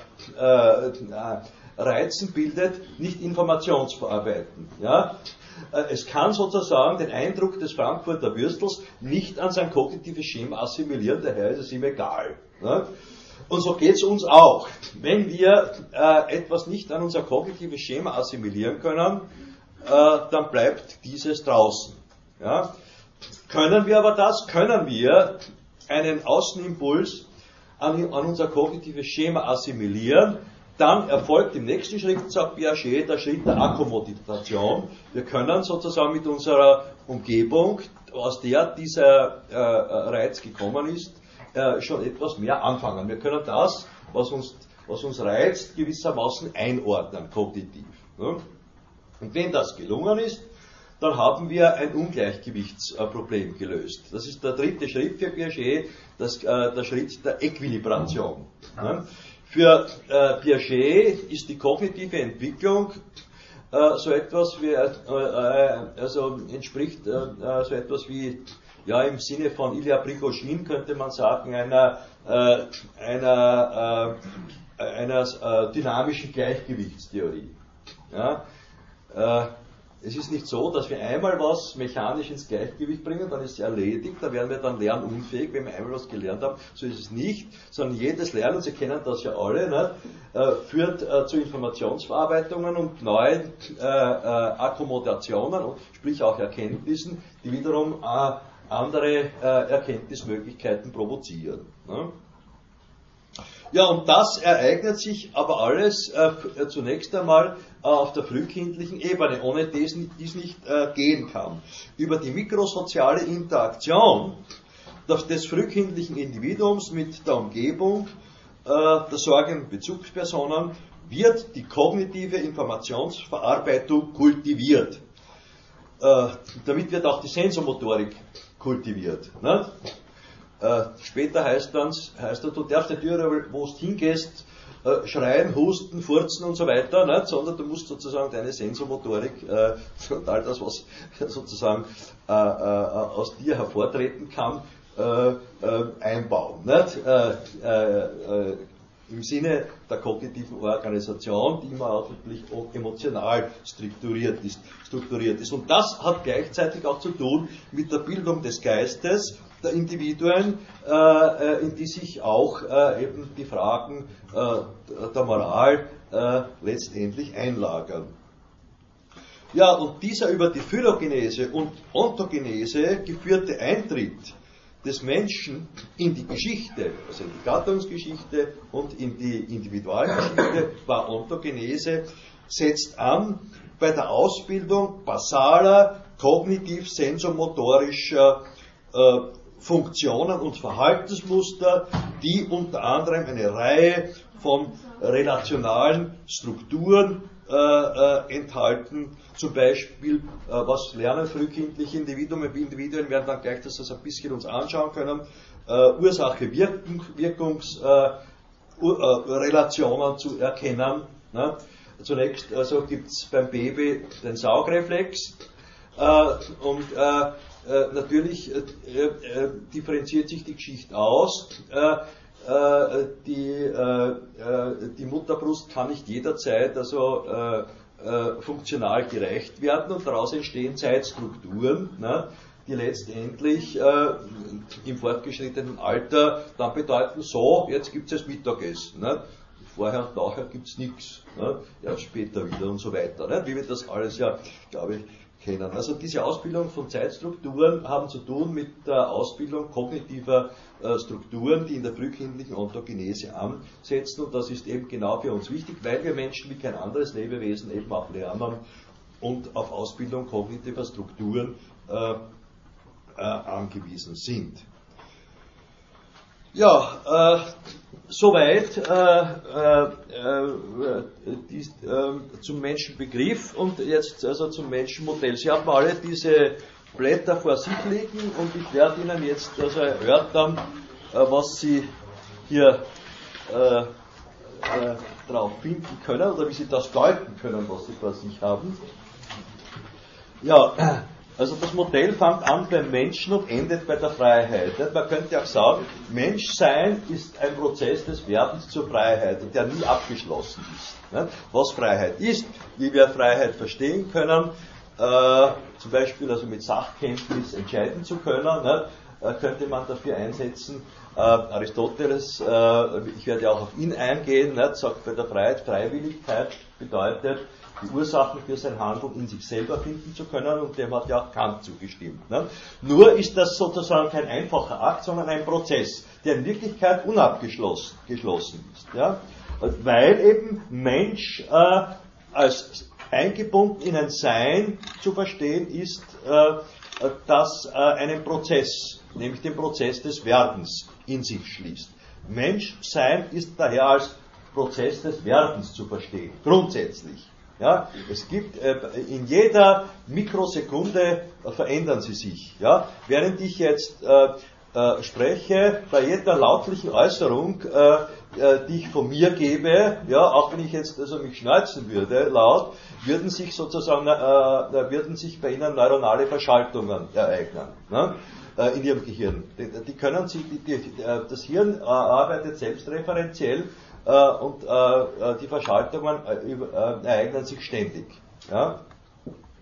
Reizen bildet, nicht informationsverarbeiten. Ja? Es kann sozusagen den Eindruck des Frankfurter Würstels nicht an sein kognitives Schema assimilieren, daher ist es ihm egal. Ja? Und so geht es uns auch. Wenn wir etwas nicht an unser kognitives Schema assimilieren können, dann bleibt dieses draußen. Ja? Können wir aber das? Können wir einen Außenimpuls an unser kognitives Schema assimilieren, dann erfolgt im nächsten Schritt, sagt Piaget, der Schritt der Akkommodation. Wir können sozusagen mit unserer Umgebung, aus der dieser Reiz gekommen ist, schon etwas mehr anfangen. Wir können das, was uns reizt, gewissermaßen einordnen, kognitiv. Ne? Und wenn das gelungen ist, dann haben wir ein Ungleichgewichtsproblem gelöst. Das ist der dritte Schritt für Piaget, der Schritt der Äquilibration. Ne? Für Piaget ist die kognitive Entwicklung so etwas wie, entspricht so etwas wie, ja, im Sinne von Ilya Prigozhin könnte man sagen, einer dynamischen Gleichgewichtstheorie. Ja? Es ist nicht so, dass wir einmal was mechanisch ins Gleichgewicht bringen, dann ist es erledigt, da werden wir dann lernunfähig, wenn wir einmal was gelernt haben. So ist es nicht, sondern jedes Lernen, Sie kennen das ja alle, ne, führt zu Informationsverarbeitungen und neuen Akkommodationen, sprich auch Erkenntnissen, die wiederum andere Erkenntnismöglichkeiten provozieren. Ne? Ja, und das ereignet sich aber alles zunächst einmal auf der frühkindlichen Ebene, ohne dies nicht gehen kann. Über die mikrosoziale Interaktion des frühkindlichen Individuums mit der Umgebung, der sorgenden Bezugspersonen, wird die kognitive Informationsverarbeitung kultiviert. Damit wird auch die Sensomotorik kultiviert. Ne? Später heißt es, du darfst nicht überall, wo du hingehst, schreien, husten, furzen und so weiter, nicht? Sondern du musst sozusagen deine Sensomotorik und all das, was sozusagen aus dir hervortreten kann, einbauen. Nicht? Im Sinne der kognitiven Organisation, die immer auch wirklich emotional strukturiert ist. Und das hat gleichzeitig auch zu tun mit der Bildung des Geistes der Individuen, in die sich auch eben die Fragen der Moral letztendlich einlagern. Ja, und dieser über die Phylogenese und Ontogenese geführte Eintritt des Menschen in die Geschichte, also in die Gattungsgeschichte und in die Individualgeschichte, war Ontogenese, setzt an bei der Ausbildung basaler kognitiv-sensomotorischer Funktionen und Verhaltensmuster, die unter anderem eine Reihe von relationalen Strukturen enthalten, zum Beispiel, was lernen frühkindliche Individuen, werden dann gleich das ein bisschen uns anschauen können, Ursache-Wirkungsrelationen zu erkennen. Ne? Zunächst also gibt es beim Baby den Saugreflex und natürlich differenziert sich die Geschichte aus. Die Mutterbrust kann nicht jederzeit funktional gereicht werden und daraus entstehen Zeitstrukturen, ne, die letztendlich im fortgeschrittenen Alter dann bedeuten, so, jetzt gibt es das Mittagessen. Ne. Vorher und nachher gibt es nichts. Ne, erst später wieder und so weiter. Ne, wie wir das alles ja, glaube ich, kennen. Also diese Ausbildung von Zeitstrukturen haben zu tun mit der Ausbildung kognitiver Strukturen, die in der frühkindlichen Ontogenese ansetzen, und das ist eben genau für uns wichtig, weil wir Menschen wie kein anderes Lebewesen eben auch lernen und auf Ausbildung kognitiver Strukturen angewiesen sind. Ja, soweit zum Menschenbegriff und jetzt also zum Menschenmodell. Sie haben alle diese Blätter vor sich liegen und ich werde Ihnen jetzt also erörtern, was Sie hier drauf finden können oder wie Sie das deuten können, was Sie vor sich haben. Ja, also das Modell fängt an beim Menschen und endet bei der Freiheit. Man könnte auch sagen, Menschsein ist ein Prozess des Werdens zur Freiheit, der nie abgeschlossen ist. Was Freiheit ist, wie wir Freiheit verstehen können, zum Beispiel also mit Sachkenntnis entscheiden zu können, könnte man dafür einsetzen. Aristoteles, ich werde auch auf ihn eingehen, sagt bei der Freiheit, Freiwilligkeit bedeutet, die Ursachen für sein Handeln in sich selber finden zu können, und dem hat ja auch Kant zugestimmt. Ne? Nur ist das sozusagen kein einfacher Akt, sondern ein Prozess, der in Wirklichkeit unabgeschlossen ist. Ja? Weil eben Mensch als eingebunden in ein Sein zu verstehen ist, das einen Prozess, nämlich den Prozess des Werdens, in sich schließt. Menschsein ist daher als Prozess des Werdens zu verstehen, grundsätzlich. Ja, es gibt in jeder Mikrosekunde verändern sie sich. Ja, während ich jetzt spreche, bei jeder lautlichen Äußerung, die ich von mir gebe, ja, auch wenn ich jetzt also mich schneuzen würde laut, würden sich bei Ihnen neuronale Verschaltungen ereignen. Ne? In Ihrem Gehirn. Das Hirn arbeitet selbstreferenziell und die Verschaltungen ereignen sich ständig. Ja?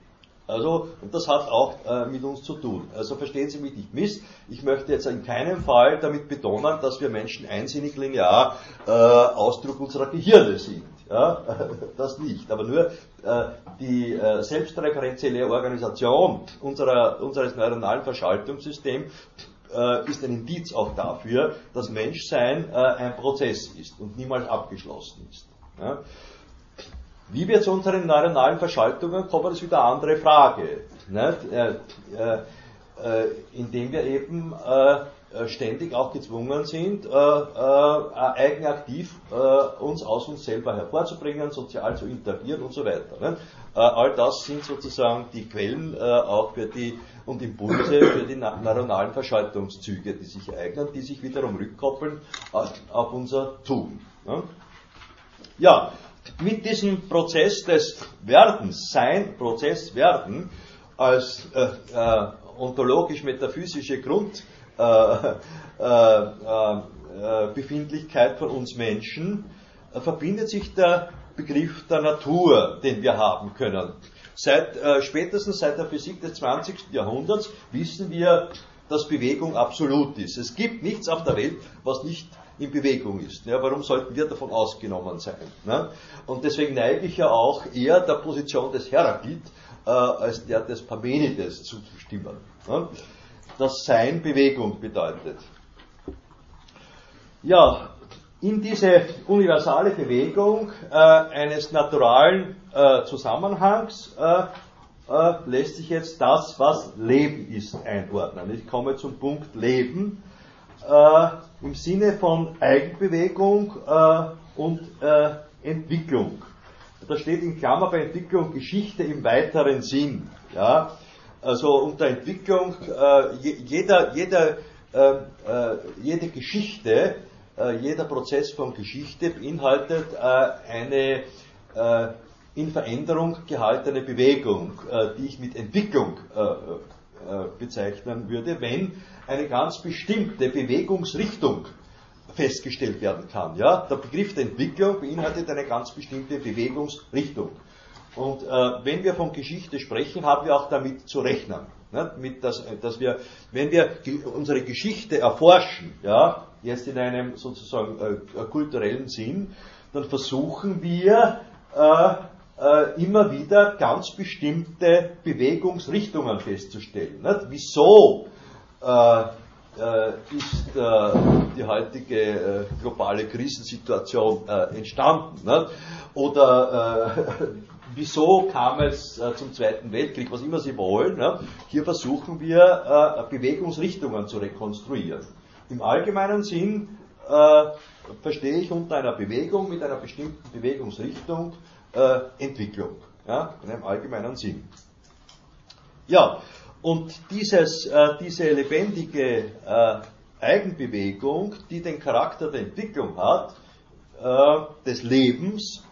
Also, und das hat auch mit uns zu tun. Also verstehen Sie mich nicht miss. Ich möchte jetzt in keinem Fall damit betonen, dass wir Menschen einsinnig linear Ausdruck unserer Gehirne sind. Ja, das nicht. Aber nur die selbstreferenzielle Organisation unseres neuronalen Verschaltungssystems ist ein Indiz auch dafür, dass Menschsein ein Prozess ist und niemals abgeschlossen ist. Ja. Wie wir zu unseren neuronalen Verschaltungen kommen, ist wieder eine andere Frage. Indem wir eben ständig auch gezwungen sind, eigenaktiv uns aus uns selber hervorzubringen, sozial zu interagieren und so weiter. All das sind sozusagen die Quellen auch für die und Impulse für die neuronalen Verschaltungszüge, die sich ereignen, die sich wiederum rückkoppeln auf unser Tun. Ja, mit diesem Prozess des Werdens, Prozess Werden, als ontologisch-metaphysische Grundbefindlichkeit von uns Menschen, verbindet sich der Begriff der Natur, den wir haben können. Spätestens seit der Physik des 20. Jahrhunderts wissen wir, dass Bewegung absolut ist. Es gibt nichts auf der Welt, was nicht in Bewegung ist. Ja, warum sollten wir davon ausgenommen sein? Ne? Und deswegen neige ich ja auch eher der Position des Heraklit als der des Parmenides zuzustimmen. Ne? Dass Sein Bewegung bedeutet. Ja, in diese universale Bewegung eines naturalen Zusammenhangs lässt sich jetzt das, was Leben ist, einordnen. Ich komme zum Punkt Leben im Sinne von Eigenbewegung und Entwicklung. Da steht in Klammer bei Entwicklung Geschichte im weiteren Sinn. Ja? Also unter Entwicklung jede Geschichte, jeder Prozess von Geschichte beinhaltet eine in Veränderung gehaltene Bewegung, die ich mit Entwicklung bezeichnen würde, wenn eine ganz bestimmte Bewegungsrichtung festgestellt werden kann. Ja? Der Begriff der Entwicklung beinhaltet eine ganz bestimmte Bewegungsrichtung. Und wenn wir von Geschichte sprechen, haben wir auch damit zu rechnen. Ne? Dass wir, wenn wir unsere Geschichte erforschen, ja, jetzt in einem sozusagen kulturellen Sinn, dann versuchen wir immer wieder ganz bestimmte Bewegungsrichtungen festzustellen. Nicht? Wieso ist die heutige globale Krisensituation entstanden? Nicht? Oder wieso kam es zum Zweiten Weltkrieg? Was immer Sie wollen. Nicht? Hier versuchen wir Bewegungsrichtungen zu rekonstruieren. Im allgemeinen Sinn verstehe ich unter einer Bewegung mit einer bestimmten Bewegungsrichtung Entwicklung, ja, in einem allgemeinen Sinn. Ja, und diese lebendige Eigenbewegung, die den Charakter der Entwicklung hat, des Lebens,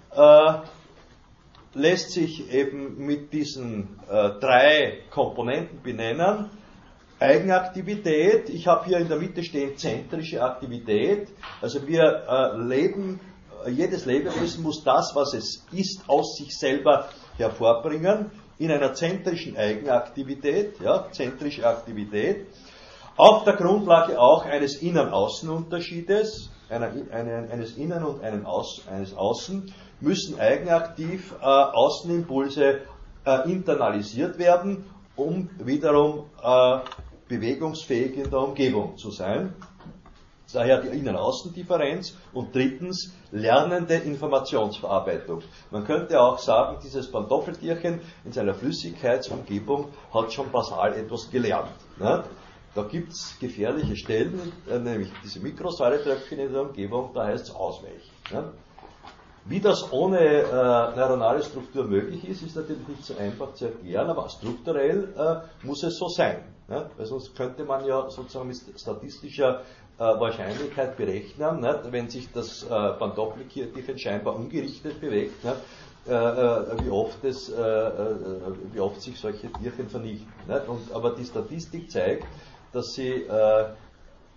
lässt sich eben mit diesen drei Komponenten benennen. Eigenaktivität, ich habe hier in der Mitte stehen zentrische Aktivität, also wir leben, jedes Lebewesen muss das, was es ist, aus sich selber hervorbringen, in einer zentrischen Eigenaktivität, ja, zentrische Aktivität, auf der Grundlage auch eines Innen-Außen-Unterschiedes, eines Innen und eines Außen, müssen eigenaktiv Außenimpulse internalisiert werden, um wiederum bewegungsfähig in der Umgebung zu sein. Daher die Innen-Außen-Differenz und drittens lernende Informationsverarbeitung. Man könnte auch sagen, dieses Pantoffeltierchen in seiner Flüssigkeitsumgebung hat schon basal etwas gelernt. Ne? Da gibt es gefährliche Stellen, nämlich diese Mikrosäuretröpfchen in der Umgebung, da heißt es ausweichen. Ne? Wie das ohne neuronale Struktur möglich ist, ist natürlich nicht so einfach zu erklären, aber strukturell muss es so sein. Ne? Weil sonst könnte man ja sozusagen mit statistischer Wahrscheinlichkeit berechnen, ne? Wenn sich das Pantoffeltierchen scheinbar ungerichtet bewegt, ne? Wie oft sich solche Tierchen vernichten. Ne? Aber die Statistik zeigt, dass sie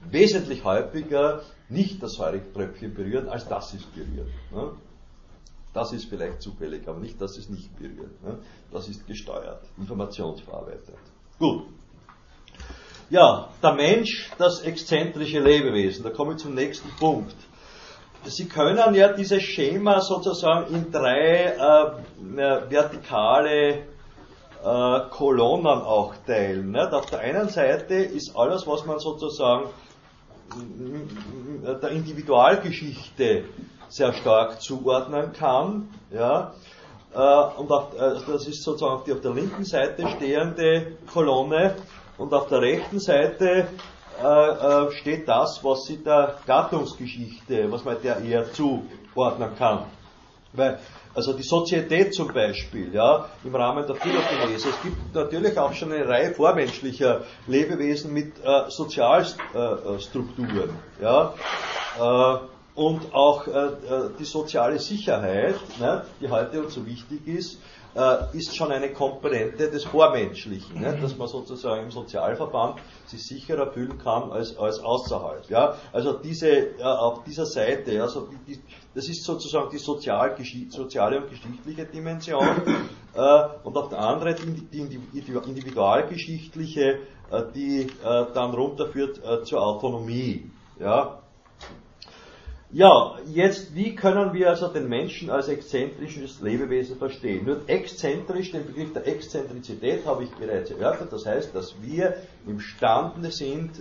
wesentlich häufiger nicht das Säuretröpfchen berühren, als dass sie es berühren. Ne? Das ist vielleicht zufällig, aber nicht, dass es nicht berührt. Ne? Das ist gesteuert, informationsverarbeitet. Gut. Ja, der Mensch, das exzentrische Lebewesen. Da komme ich zum nächsten Punkt. Sie können ja dieses Schema sozusagen in drei vertikale Kolonnen auch teilen. Nicht? Auf der einen Seite ist alles, was man sozusagen der Individualgeschichte sehr stark zuordnen kann. Ja? Und das ist sozusagen auf der linken Seite stehende Kolonne, und auf der rechten Seite steht das, was sie der Gattungsgeschichte, was man der eher zuordnen kann. Weil, also die Sozietät zum Beispiel, ja, im Rahmen der Phylogenese. Es gibt natürlich auch schon eine Reihe vormenschlicher Lebewesen mit Sozialstrukturen, ja, und auch die soziale Sicherheit, ne, die heute uns so wichtig ist schon eine Komponente des Vormenschlichen, ne, dass man sozusagen im Sozialverband sich sicherer fühlen kann als außerhalb. Ja. Also auf dieser Seite, also das ist sozusagen die soziale und geschichtliche Dimension, und auf der anderen die individualgeschichtliche, die dann runterführt zur Autonomie. Ja. Ja, jetzt, wie können wir also den Menschen als exzentrisches Lebewesen verstehen? Nur exzentrisch, den Begriff der Exzentrizität habe ich bereits erörtert, das heißt, dass wir imstande sind,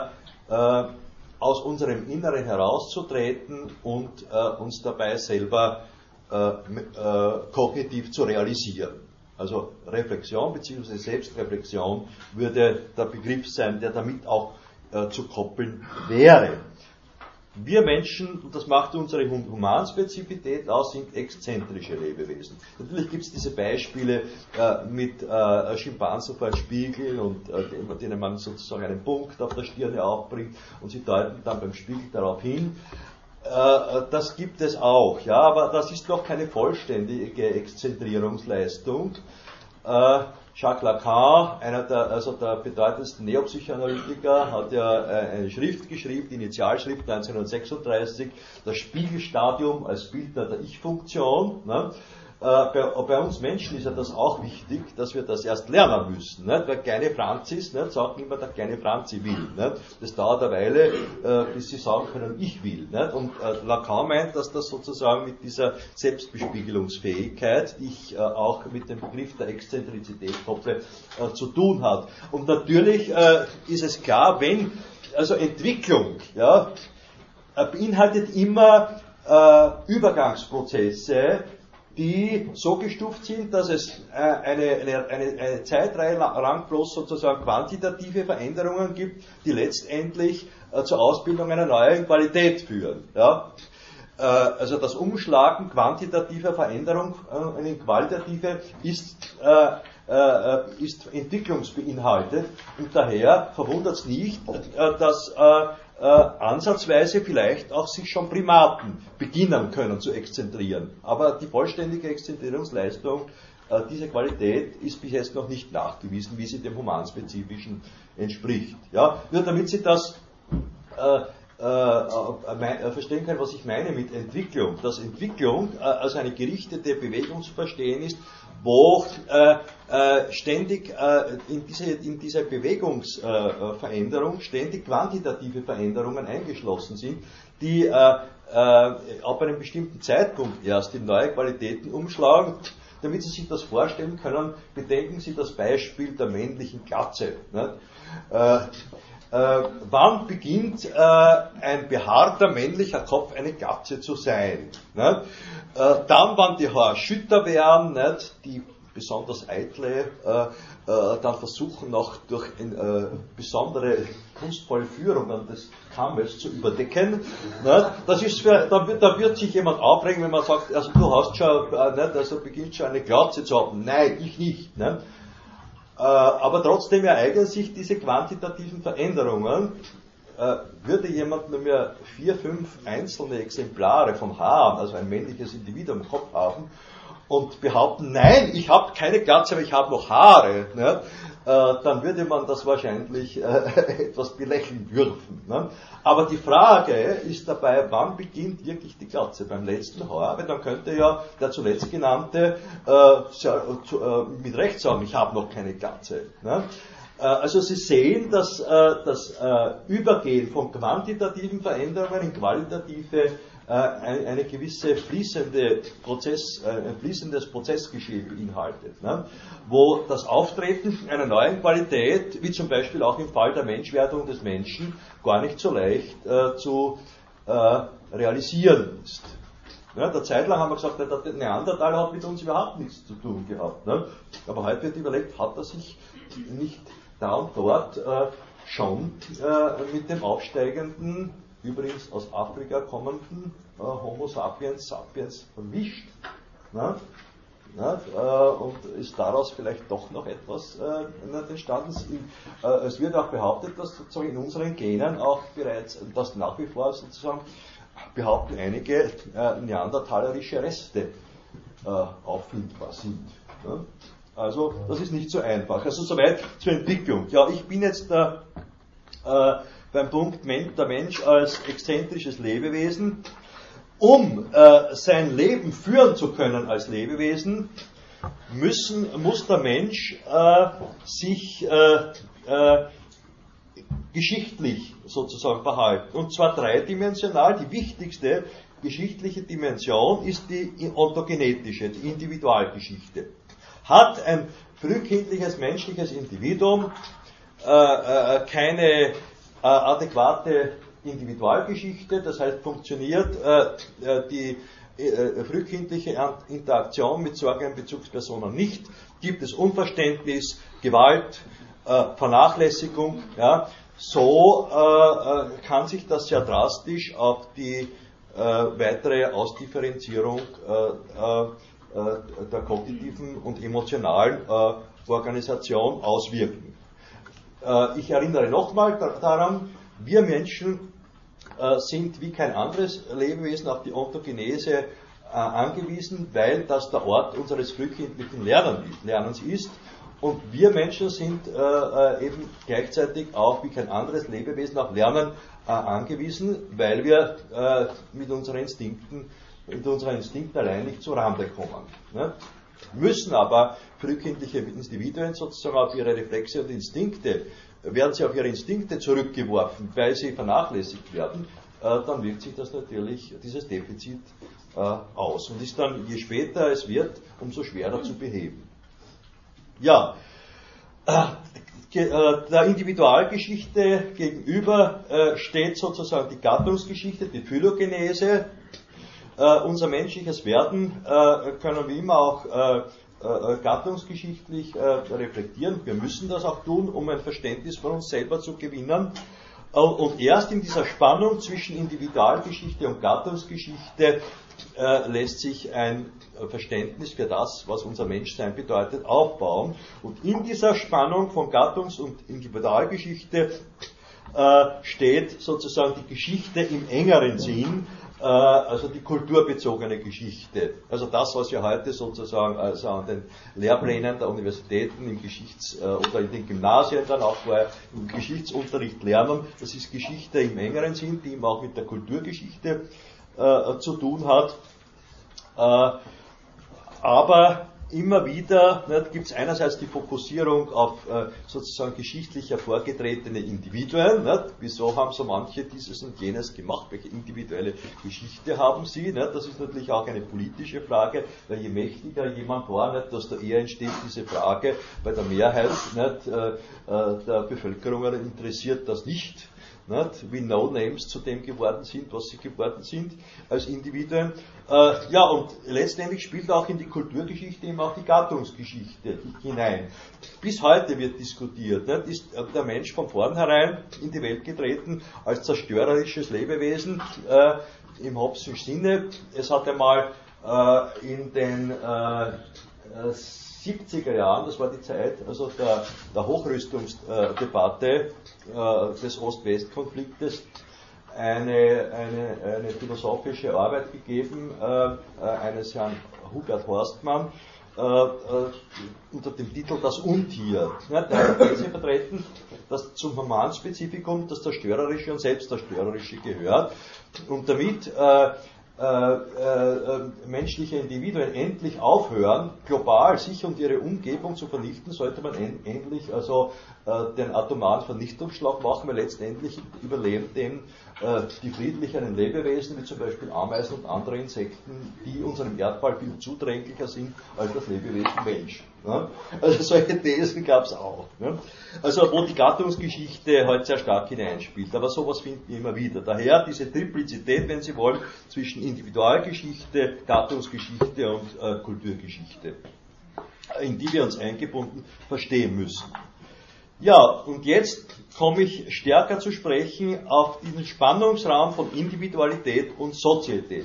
aus unserem Inneren herauszutreten und uns dabei selber kognitiv zu realisieren. Also Reflexion bzw. Selbstreflexion würde der Begriff sein, der damit auch zu koppeln wäre. Wir Menschen, und das macht unsere Humanspezifität aus, sind exzentrische Lebewesen. Natürlich gibt es diese Beispiele mit Schimpansen vor einem Spiegel und denen man sozusagen einen Punkt auf der Stirne aufbringt und sie deuten dann beim Spiegel darauf hin. Das gibt es auch, ja, aber das ist doch keine vollständige Exzentrierungsleistung. Jacques Lacan, einer der bedeutendsten Neopsychoanalytiker, hat ja eine Schrift geschrieben, die Initialschrift 1936, das Spiegelstadium als Bildner der Ich-Funktion. Ne? Bei uns Menschen ist ja das auch wichtig, dass wir das erst lernen müssen. Nicht? Weil kleine Franzis sagt immer, der kleine Franzi will. Nicht? Das dauert eine Weile, bis sie sagen können, ich will. Nicht? Und Lacan meint, dass das sozusagen mit dieser Selbstbespiegelungsfähigkeit, die ich auch mit dem Begriff der Exzentrizität kopple, zu tun hat. Und natürlich ist es klar, also Entwicklung, ja, beinhaltet immer Übergangsprozesse, die so gestuft sind, dass es eine Zeitreihe lang bloß sozusagen quantitative Veränderungen gibt, die letztendlich zur Ausbildung einer neuen Qualität führen. Ja? Also das Umschlagen quantitativer Veränderung in qualitative ist entwicklungsbeinhaltet, und daher verwundert es nicht, dass ansatzweise vielleicht auch sich schon Primaten beginnen können zu exzentrieren. Aber die vollständige Exzentrierungsleistung, diese Qualität ist bis jetzt noch nicht nachgewiesen, wie sie dem Humanspezifischen entspricht. Ja, nur damit Sie das verstehen können, was ich meine mit Entwicklung. Dass Entwicklung als eine gerichtete Bewegung zu verstehen ist, wo ständig in dieser Bewegungsveränderung ständig quantitative Veränderungen eingeschlossen sind, die ab einem bestimmten Zeitpunkt erst in neue Qualitäten umschlagen. Damit Sie sich das vorstellen können, bedenken Sie das Beispiel der männlichen Glatze. Ne? Wann beginnt ein behaarter männlicher Kopf eine Glatze zu sein? Ne? Dann, wann die Haare schütter werden, nicht? Die besonders eitle dann versuchen, noch durch besondere kunstvolle Führungen des Kammes zu überdecken. Ne? Das ist da wird sich jemand aufregen, wenn man sagt, also du hast schon, nicht? Also beginnst schon eine Glatze zu haben. Nein, ich nicht. Ne? Aber trotzdem ereignen sich diese quantitativen Veränderungen. Würde jemand nur mehr 4, 5 einzelne Exemplare von Haaren, also ein männliches Individuum im Kopf haben, und behaupten, nein, ich habe keine Glatze, aber ich habe noch Haare, ne? Dann würde man das wahrscheinlich etwas belächeln dürfen. Ne? Aber die Frage ist dabei, wann beginnt wirklich die Glatze? Beim letzten Haar? Weil dann könnte ja der zuletzt genannte mit Recht sagen, ich habe noch keine Glatze. Ne? Also Sie sehen, dass das Übergehen von quantitativen Veränderungen in qualitative eine gewisse ein fließendes Prozessgeschehen beinhaltet, ne? Wo das Auftreten einer neuen Qualität, wie zum Beispiel auch im Fall der Menschwerdung des Menschen, gar nicht so leicht zu realisieren ist. Ja, der Zeit lang haben wir gesagt, der Neandertaler hat mit uns überhaupt nichts zu tun gehabt. Ne? Aber heute wird überlegt, hat er sich nicht da und dort schon mit dem aufsteigenden, übrigens aus Afrika kommenden Homo sapiens vermischt. Ne? Und ist daraus vielleicht doch noch etwas entstanden. Es wird auch behauptet, dass sozusagen in unseren Genen auch bereits, dass nach wie vor sozusagen behaupten einige neandertalerische Reste auffindbar sind. Ne? Also das ist nicht so einfach. Also soweit zur Entwicklung. Ja, ich bin jetzt beim Punkt der Mensch als exzentrisches Lebewesen. Um sein Leben führen zu können als Lebewesen, muss der Mensch sich geschichtlich sozusagen verhalten. Und zwar dreidimensional. Die wichtigste geschichtliche Dimension ist die ontogenetische, die Individualgeschichte. Hat ein frühkindliches menschliches Individuum keine adäquate Individualgeschichte, das heißt funktioniert die frühkindliche Interaktion mit Sorge- und Bezugspersonen nicht, gibt es Unverständnis, Gewalt, Vernachlässigung, ja, so kann sich das sehr drastisch auf die weitere Ausdifferenzierung der kognitiven und emotionalen Organisation auswirken. Ich erinnere nochmal daran, wir Menschen sind wie kein anderes Lebewesen auf die Ontogenese angewiesen, weil das der Ort unseres frühkindlichen Lernens ist. Und wir Menschen sind eben gleichzeitig auch wie kein anderes Lebewesen auf Lernen angewiesen, weil wir mit unseren Instinkten allein nicht zur Rande kommen. Ne? Müssen aber frühkindliche Individuen sozusagen auf ihre Reflexe und Instinkte, werden sie auf ihre Instinkte zurückgeworfen, weil sie vernachlässigt werden, dann wirkt sich das natürlich, dieses Defizit, aus und ist dann, je später es wird, umso schwerer zu beheben. Ja, der Individualgeschichte gegenüber steht sozusagen die Gattungsgeschichte, die Phylogenese. Unser menschliches Werden können wir immer auch gattungsgeschichtlich reflektieren. Wir müssen das auch tun, um ein Verständnis von uns selber zu gewinnen. Und erst in dieser Spannung zwischen Individualgeschichte und Gattungsgeschichte lässt sich ein Verständnis für das, was unser Menschsein bedeutet, aufbauen. Und in dieser Spannung von Gattungs- und Individualgeschichte steht sozusagen die Geschichte im engeren Sinn, also die kulturbezogene Geschichte. Also das, was wir heute sozusagen also an den Lehrplänen der Universitäten im oder in den Gymnasien dann auch vorher im Geschichtsunterricht lernen, das ist Geschichte im engeren Sinn, die eben auch mit der Kulturgeschichte zu tun hat. Aber immer wieder gibt es einerseits die Fokussierung auf sozusagen geschichtlich hervorgetretene Individuen. Nicht? Wieso haben so manche dieses und jenes gemacht? Welche individuelle Geschichte haben sie? Nicht? Das ist natürlich auch eine politische Frage, weil je mächtiger jemand war, nicht, desto eher entsteht diese Frage bei der Mehrheit nicht, der Bevölkerung interessiert das nicht. Nicht? Wie No-Names zu dem geworden sind, was sie geworden sind als Individuen. Ja, und letztendlich spielt auch in die Kulturgeschichte eben auch die Gattungsgeschichte hinein. Bis heute wird diskutiert, nicht? Ist der Mensch von vornherein in die Welt getreten als zerstörerisches Lebewesen im Hobbes'schen Sinne. Es hat einmal in den 70er Jahren, das war die Zeit also der Hochrüstungsdebatte des Ost-West-Konfliktes, eine philosophische Arbeit gegeben, eines Herrn Hubert Horstmann, unter dem Titel Das Untier. Ja, der hat die These vertreten, dass zum Humanspezifikum das Zerstörerische und Selbstzerstörerische gehört und damit menschliche Individuen endlich aufhören, global sich und ihre Umgebung zu vernichten, sollte man endlich also den atomaren Vernichtungsschlag machen, weil letztendlich überleben dem die friedlicheren Lebewesen, wie zum Beispiel Ameisen und andere Insekten, die unserem Erdball viel zudringlicher sind als das Lebewesen Mensch. Ne? Also solche Thesen gab es auch. Ne? Also wo die Gattungsgeschichte halt sehr stark hineinspielt. Aber sowas finden wir immer wieder. Daher diese Triplizität, wenn Sie wollen, zwischen Individualgeschichte, Gattungsgeschichte und Kulturgeschichte, in die wir uns eingebunden verstehen müssen. Ja, und jetzt komme ich stärker zu sprechen auf diesen Spannungsraum von Individualität und Sozietät.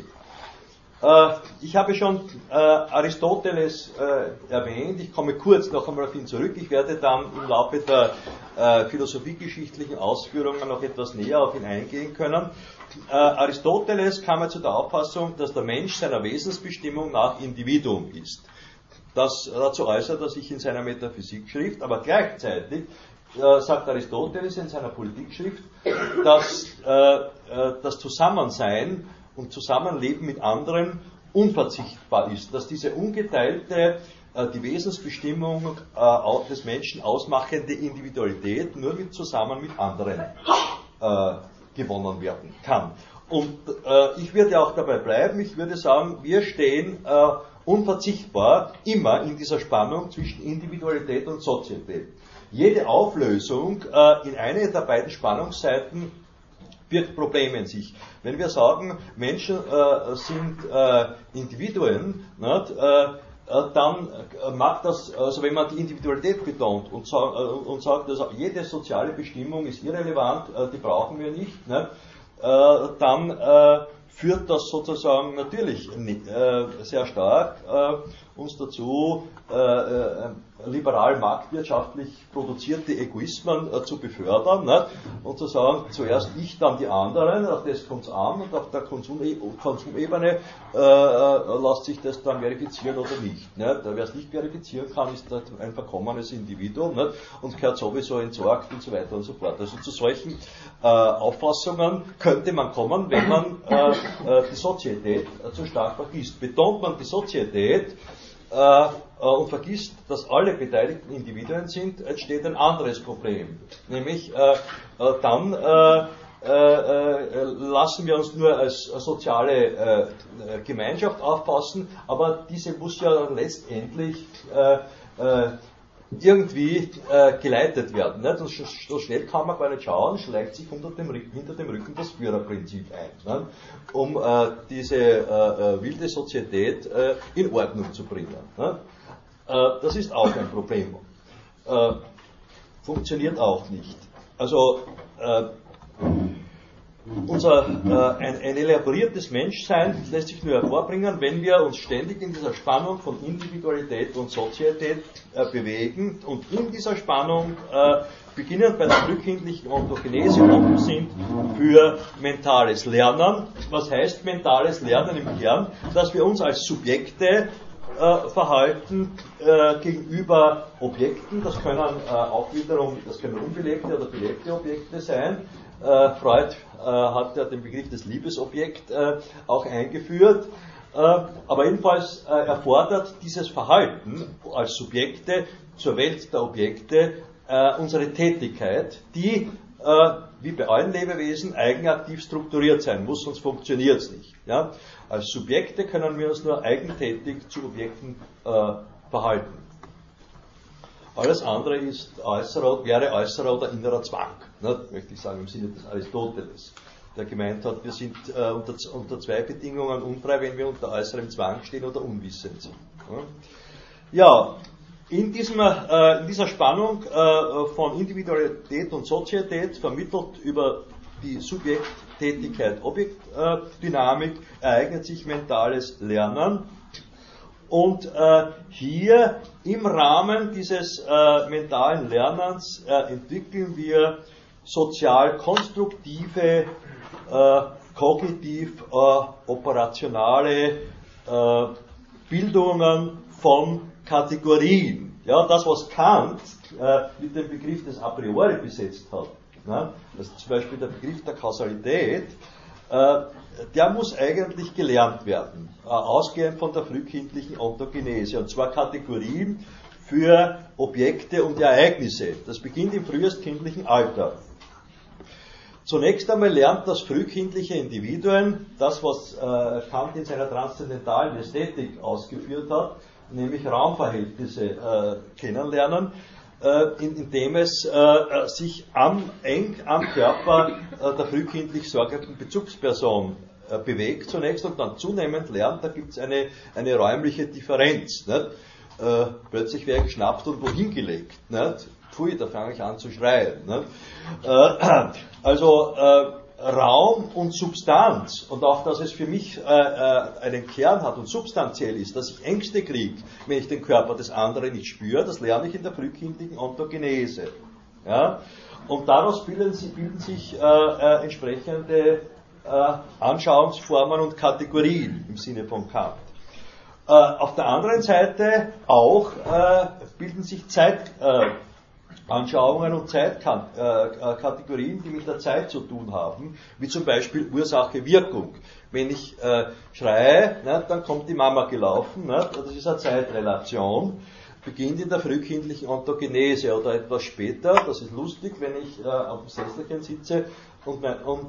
Ich habe schon Aristoteles erwähnt, ich komme kurz noch einmal auf ihn zurück, ich werde dann im Laufe der philosophiegeschichtlichen Ausführungen noch etwas näher auf ihn eingehen können. Aristoteles kam ja zu der Auffassung, dass der Mensch seiner Wesensbestimmung nach Individuum ist. Dazu äußert er sich in seiner Metaphysikschrift, aber gleichzeitig sagt Aristoteles in seiner Politikschrift, dass das Zusammensein und Zusammenleben mit anderen unverzichtbar ist, dass diese ungeteilte, die Wesensbestimmung des Menschen ausmachende Individualität nur zusammen mit anderen gewonnen werden kann. Und ich würde auch dabei bleiben, ich würde sagen, wir stehen unverzichtbar immer in dieser Spannung zwischen Individualität und Sozietät. Jede Auflösung in eine der beiden Spannungsseiten birgt Probleme in sich. Wenn wir sagen, Menschen sind Individuen, nicht, dann mag das, also wenn man die Individualität betont und sagt, also jede soziale Bestimmung ist irrelevant, die brauchen wir nicht, nicht, dann führt das sozusagen natürlich sehr stark uns dazu, liberal marktwirtschaftlich produzierte Egoismen zu befördern, ne? Und zu sagen, zuerst ich, dann die anderen, auf das kommt es an und auf der Konsumebene lässt sich das dann verifizieren oder nicht. Ne? Wer es nicht verifizieren kann, ist ein verkommenes Individuum, ne? Und gehört sowieso entsorgt und so weiter und so fort. Also zu solchen Auffassungen könnte man kommen, wenn man die Sozietät zu stark vergisst. Betont man die Sozietät und vergisst, dass alle beteiligten Individuen sind, entsteht ein anderes Problem. Nämlich dann lassen wir uns nur als soziale Gemeinschaft auffassen, aber diese muss ja letztendlich irgendwie geleitet werden. Nicht? Und so schnell kann man gar nicht schauen, schleicht sich hinter dem Rücken das Führerprinzip ein, nicht? Um diese wilde Sozietät in Ordnung zu bringen. Nicht? Das ist auch ein Problem. Funktioniert auch nicht. Also ein elaboriertes Menschsein lässt sich nur hervorbringen, wenn wir uns ständig in dieser Spannung von Individualität und Sozietät bewegen und in dieser Spannung beginnend bei der frühkindlichen Ontogenese offen sind für mentales Lernen. Was heißt mentales Lernen im Kern? Dass wir uns als Subjekte verhalten gegenüber Objekten, das können auch wiederum, das können unbelebte oder belebte Objekte sein. Freud hat ja den Begriff des Liebesobjekt auch eingeführt, aber jedenfalls erfordert dieses Verhalten als Subjekte zur Welt der Objekte unsere Tätigkeit, die wie bei allen Lebewesen eigenaktiv strukturiert sein muss, sonst funktioniert es nicht. Ja? Als Subjekte können wir uns nur eigentätig zu Objekten verhalten. Alles andere wäre äußerer oder innerer Zwang, ne? Möchte ich sagen, im Sinne des Aristoteles, der gemeint hat, wir sind unter zwei Bedingungen unfrei, wenn wir unter äußerem Zwang stehen oder unwissend sind. Ja, in dieser Spannung von Individualität und Sozietät, vermittelt über die Subjekt-Tätigkeit-Objekt-Dynamik, ereignet sich mentales Lernen. Und hier im Rahmen dieses mentalen Lernens entwickeln wir sozial konstruktive kognitiv operationale Bildungen von Kategorien. Ja, das, was Kant mit dem Begriff des A priori besetzt hat, ne, das ist zum Beispiel der Begriff der Kausalität, der muss eigentlich gelernt werden, ausgehend von der frühkindlichen Ontogenese, und zwar Kategorien für Objekte und Ereignisse. Das beginnt im frühestkindlichen Alter. Zunächst einmal lernt das frühkindliche Individuum das, was Kant in seiner transzendentalen Ästhetik ausgeführt hat, nämlich Raumverhältnisse kennenlernen, indem es sich eng am Körper der frühkindlich sorgenden Bezugsperson bewegt zunächst und dann zunehmend lernt, da gibt es eine räumliche Differenz. Nicht? Plötzlich wäre ich geschnappt und wohin gelegt. Nicht? Pfui, da fange ich an zu schreien. Also Raum und Substanz, und auch, dass es für mich einen Kern hat und substanziell ist, dass ich Ängste kriege, wenn ich den Körper des anderen nicht spüre, das lerne ich in der frühkindlichen Ontogenese. Ja? Und daraus bilden sich entsprechende Anschauungsformen und Kategorien im Sinne von Kant. Auf der anderen Seite auch bilden sich Zeitanschauungen und Zeitkategorien, die mit der Zeit zu tun haben, wie zum Beispiel Ursache-Wirkung. Wenn ich schreie, dann kommt die Mama gelaufen, das ist eine Zeitrelation, beginnt in der frühkindlichen Ontogenese oder etwas später. Das ist lustig, wenn ich auf dem Sesselchen sitze und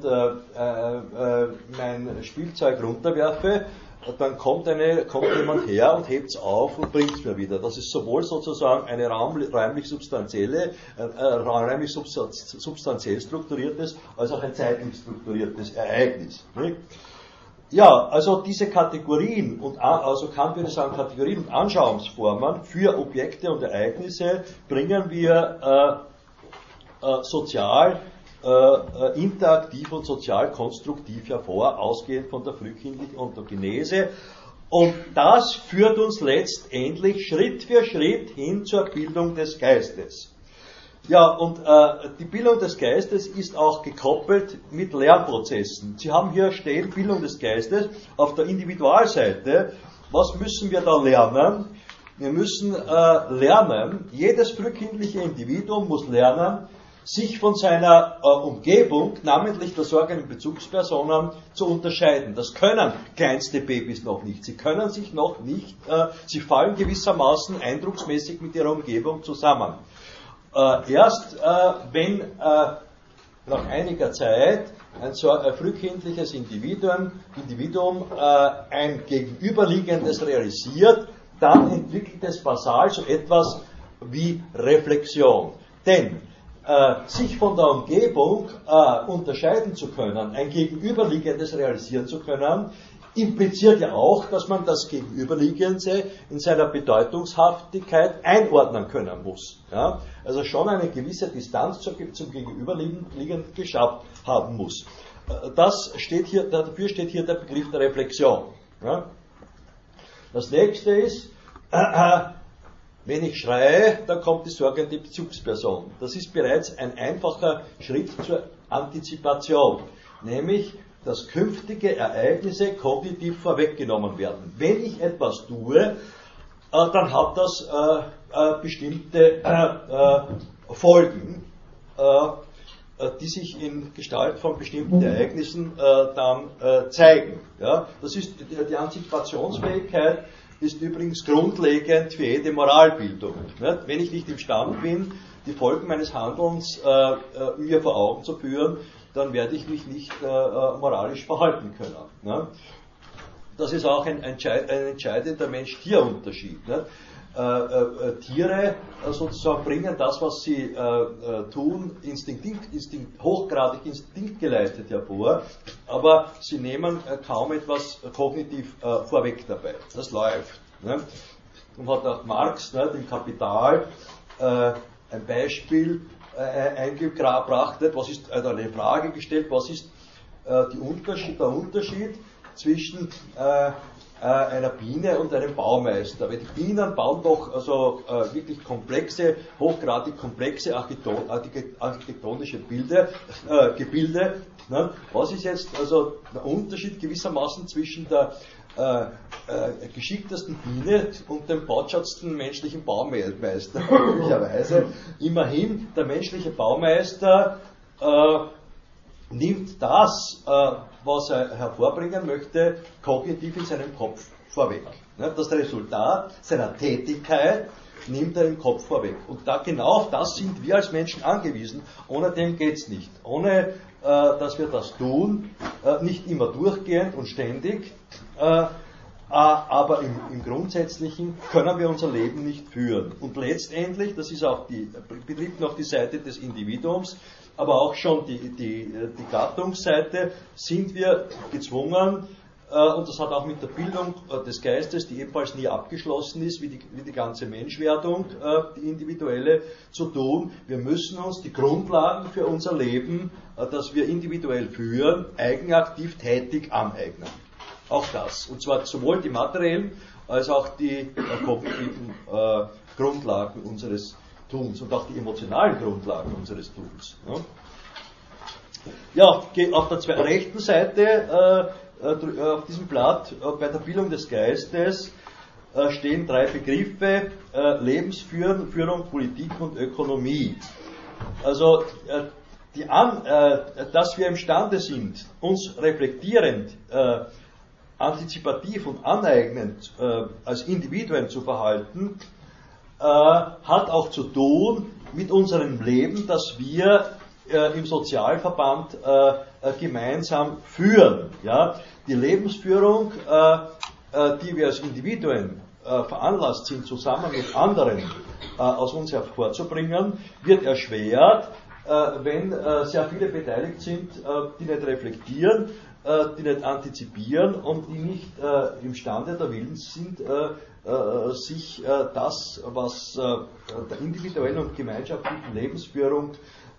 mein Spielzeug runterwerfe, dann kommt jemand her und hebt es auf und bringt es mir wieder. Das ist sowohl sozusagen eine räumlich substanziell strukturiertes, als auch ein zeitlich strukturiertes Ereignis. Nicht? Ja, also diese Kategorien, also Kant würde sagen, Kategorien und Anschauungsformen für Objekte und Ereignisse bringen wir sozial interaktiv und sozial konstruktiv hervor, ausgehend von der frühkindlichen Ontogenese. Und das führt uns letztendlich Schritt für Schritt hin zur Bildung des Geistes. Ja, und die Bildung des Geistes ist auch gekoppelt mit Lernprozessen. Sie haben hier stehen, Bildung des Geistes auf der Individualseite. Was müssen wir da lernen? Wir müssen lernen, jedes frühkindliche Individuum muss lernen, sich von seiner Umgebung, namentlich der sorgenden Bezugspersonen, zu unterscheiden. Das können kleinste Babys noch nicht. Sie können sich noch nicht, sie fallen gewissermaßen eindrucksmäßig mit ihrer Umgebung zusammen. Erst wenn nach einiger Zeit ein frühkindliches Individuum ein Gegenüberliegendes realisiert, dann entwickelt es basal so etwas wie Reflexion. Denn sich von der Umgebung unterscheiden zu können, ein Gegenüberliegendes realisieren zu können, impliziert ja auch, dass man das Gegenüberliegende in seiner Bedeutungshaftigkeit einordnen können muss. Ja? Also schon eine gewisse Distanz zum Gegenüberliegenden geschafft haben muss. Dafür steht hier der Begriff der Reflexion. Ja? Das nächste ist, wenn ich schreie, dann kommt die sorgende Bezugsperson. Das ist bereits ein einfacher Schritt zur Antizipation, nämlich, dass künftige Ereignisse kognitiv vorweggenommen werden. Wenn ich etwas tue, dann hat das bestimmte Folgen, die sich in Gestalt von bestimmten Ereignissen dann zeigen. Ja? Das ist die Antizipationsfähigkeit ist übrigens grundlegend für jede Moralbildung. Nicht? Wenn ich nicht imstande bin, die Folgen meines Handelns mir vor Augen zu führen, dann werde ich mich nicht moralisch verhalten können. Ne? Das ist auch ein entscheidender Mensch-Tier-Unterschied. Ne? Tiere sozusagen bringen das, was sie tun, hochgradig instinktgeleitet hervor, aber sie nehmen kaum etwas kognitiv vorweg dabei. Das läuft. Ne? Und hat auch Marx, ne, im Kapital ein Beispiel eingebracht, eine Frage gestellt, was ist der Unterschied zwischen einer Biene und einem Baumeister. Weil die Bienen bauen doch also wirklich komplexe, hochgradig komplexe architektonische Gebilde. Ne? Was ist jetzt also der Unterschied gewissermaßen zwischen der geschicktesten Biene und dem bautschatsten menschlichen Baumeister? Möglicherweise. Immerhin, der menschliche Baumeister nimmt das, was er hervorbringen möchte, kognitiv in seinem Kopf vorweg. Das Resultat seiner Tätigkeit nimmt er im Kopf vorweg. Und genau auf das sind wir als Menschen angewiesen. Ohne dem geht es nicht. Ohne, dass wir das tun, nicht immer durchgehend und ständig, aber im Grundsätzlichen können wir unser Leben nicht führen. Und letztendlich, das ist auch betrifft noch die Seite des Individuums, aber auch schon die Gattungsseite, sind wir gezwungen, und das hat auch mit der Bildung des Geistes, die ebenfalls nie abgeschlossen ist, wie die ganze Menschwerdung, die individuelle, zu tun. Wir müssen uns die Grundlagen für unser Leben, das wir individuell führen, eigenaktiv tätig aneignen. Auch das. Und zwar sowohl die materiellen als auch die kognitiven Grundlagen unseres Tuns und auch die emotionalen Grundlagen unseres Tuns. Ja, auf der rechten Seite auf diesem Blatt bei der Bildung des Geistes stehen 3 Begriffe: Lebensführung, Politik und Ökonomie. Also, dass wir imstande sind, uns reflektierend, antizipativ und aneignend als Individuen zu verhalten, hat auch zu tun mit unserem Leben, das wir im Sozialverband gemeinsam führen. Ja? Die Lebensführung, die wir als Individuen veranlasst sind, zusammen mit anderen aus uns hervorzubringen, wird erschwert, wenn sehr viele beteiligt sind, die nicht reflektieren, die nicht antizipieren und die nicht imstande der Willens sind, sich das, was der individuellen und gemeinschaftlichen Lebensführung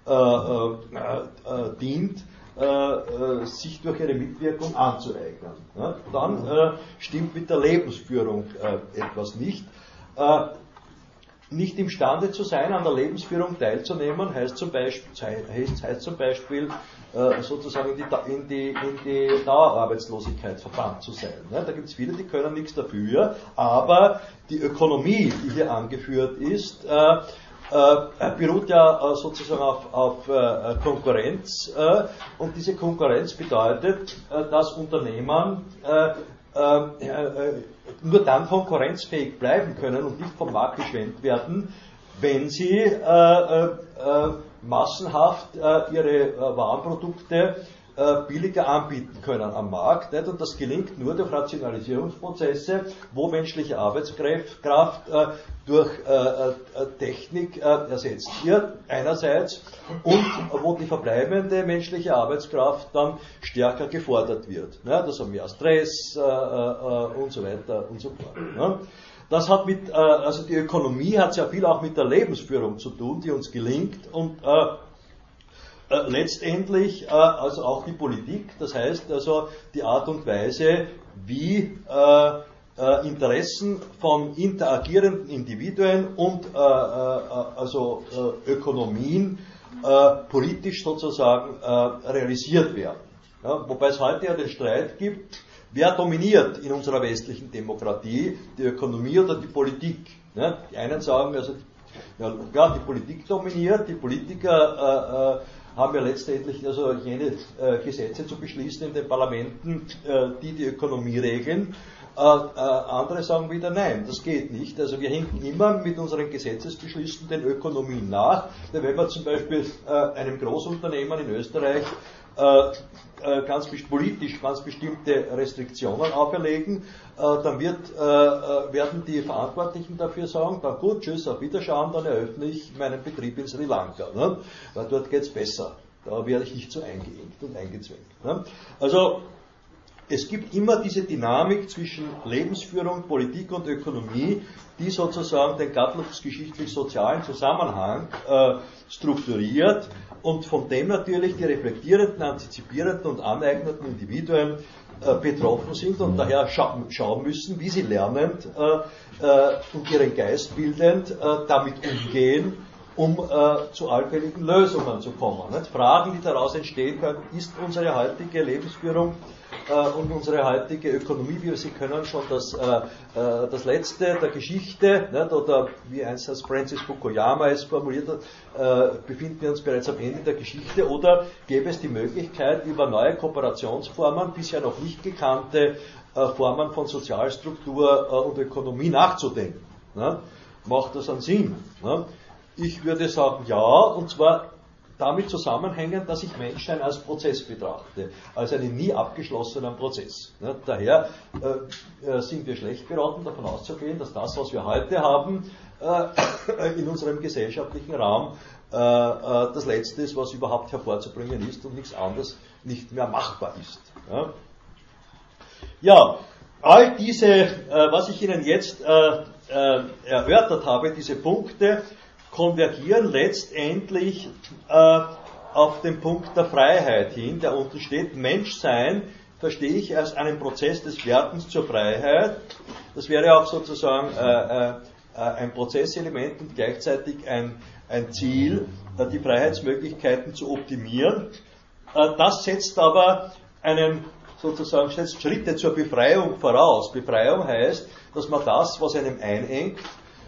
dient, sich durch ihre Mitwirkung anzueignen. Ja? Dann stimmt mit der Lebensführung etwas nicht. Nicht imstande zu sein, an der Lebensführung teilzunehmen, heißt zum Beispiel sozusagen in die Dauerarbeitslosigkeit verbannt zu sein. Ja, da gibt es viele, die können nichts dafür, aber die Ökonomie, die hier angeführt ist, beruht ja sozusagen auf Konkurrenz, und diese Konkurrenz bedeutet, dass Unternehmen nur dann konkurrenzfähig bleiben können und nicht vom Markt geschwemmt werden, wenn sie massenhaft ihre Warenprodukte billiger anbieten können am Markt. Nicht? Und das gelingt nur durch Rationalisierungsprozesse, wo menschliche Arbeitskraft durch Technik ersetzt wird, einerseits, und wo die verbleibende menschliche Arbeitskraft dann stärker gefordert wird. Ne? Das haben mehr Stress und so weiter und so fort. Ne? Das hat also die Ökonomie hat sehr viel auch mit der Lebensführung zu tun, die uns gelingt, und letztendlich also auch die Politik, das heißt also die Art und Weise, wie Interessen von interagierenden Individuen und also Ökonomien politisch sozusagen realisiert werden. Ja, wobei es heute ja den Streit gibt, wer dominiert in unserer westlichen Demokratie, die Ökonomie oder die Politik. Ja, die einen sagen, also ja, die Politik dominiert, die Politiker haben ja letztendlich also jene Gesetze zu beschließen in den Parlamenten, die Ökonomie regeln. Andere sagen wieder, nein, das geht nicht. Also wir hinken immer mit unseren Gesetzesbeschlüssen den Ökonomien nach. Wenn wir zum Beispiel einem Großunternehmen in Österreich politisch ganz bestimmte Restriktionen auferlegen, dann werden die Verantwortlichen dafür sagen, dann gut, tschüss, auf Wiederschauen, dann eröffne ich meinen Betrieb in Sri Lanka. Ne? Weil dort geht es besser. Da werde ich nicht so eingeengt und eingezwängt. Ne? Also es gibt immer diese Dynamik zwischen Lebensführung, Politik und Ökonomie, die sozusagen den gattungsgeschichtlich-sozialen Zusammenhang strukturiert und von dem natürlich die reflektierenden, antizipierenden und aneignenden Individuen betroffen sind und daher schauen müssen, wie sie lernend und ihren Geist bildend damit umgehen, um zu allfälligen Lösungen zu kommen. Nicht? Fragen, die daraus entstehen können, ist unsere heutige Lebensführung und unsere heutige Ökonomie, wie wir sie können, schon das Letzte der Geschichte, nicht? Oder wie einst Francis Fukuyama es formuliert hat, befinden wir uns bereits am Ende der Geschichte, oder gäbe es die Möglichkeit, über neue Kooperationsformen, bisher noch nicht gekannte Formen von Sozialstruktur und Ökonomie nachzudenken. Nicht? Macht das einen Sinn? Nicht? Ich würde sagen, ja, und zwar damit zusammenhängend, dass ich Menschsein als Prozess betrachte, als einen nie abgeschlossenen Prozess. Daher sind wir schlecht beraten, davon auszugehen, dass das, was wir heute haben, in unserem gesellschaftlichen Raum das Letzte ist, was überhaupt hervorzubringen ist und nichts anderes nicht mehr machbar ist. Ja, all diese, was ich Ihnen jetzt erörtert habe, diese Punkte, konvergieren letztendlich auf den Punkt der Freiheit hin, der unten steht. Menschsein verstehe ich als einen Prozess des Werdens zur Freiheit. Das wäre auch sozusagen ein Prozesselement und gleichzeitig ein Ziel, die Freiheitsmöglichkeiten zu optimieren. Das setzt aber setzt Schritte zur Befreiung voraus. Befreiung heißt, dass man das, was einem einengt,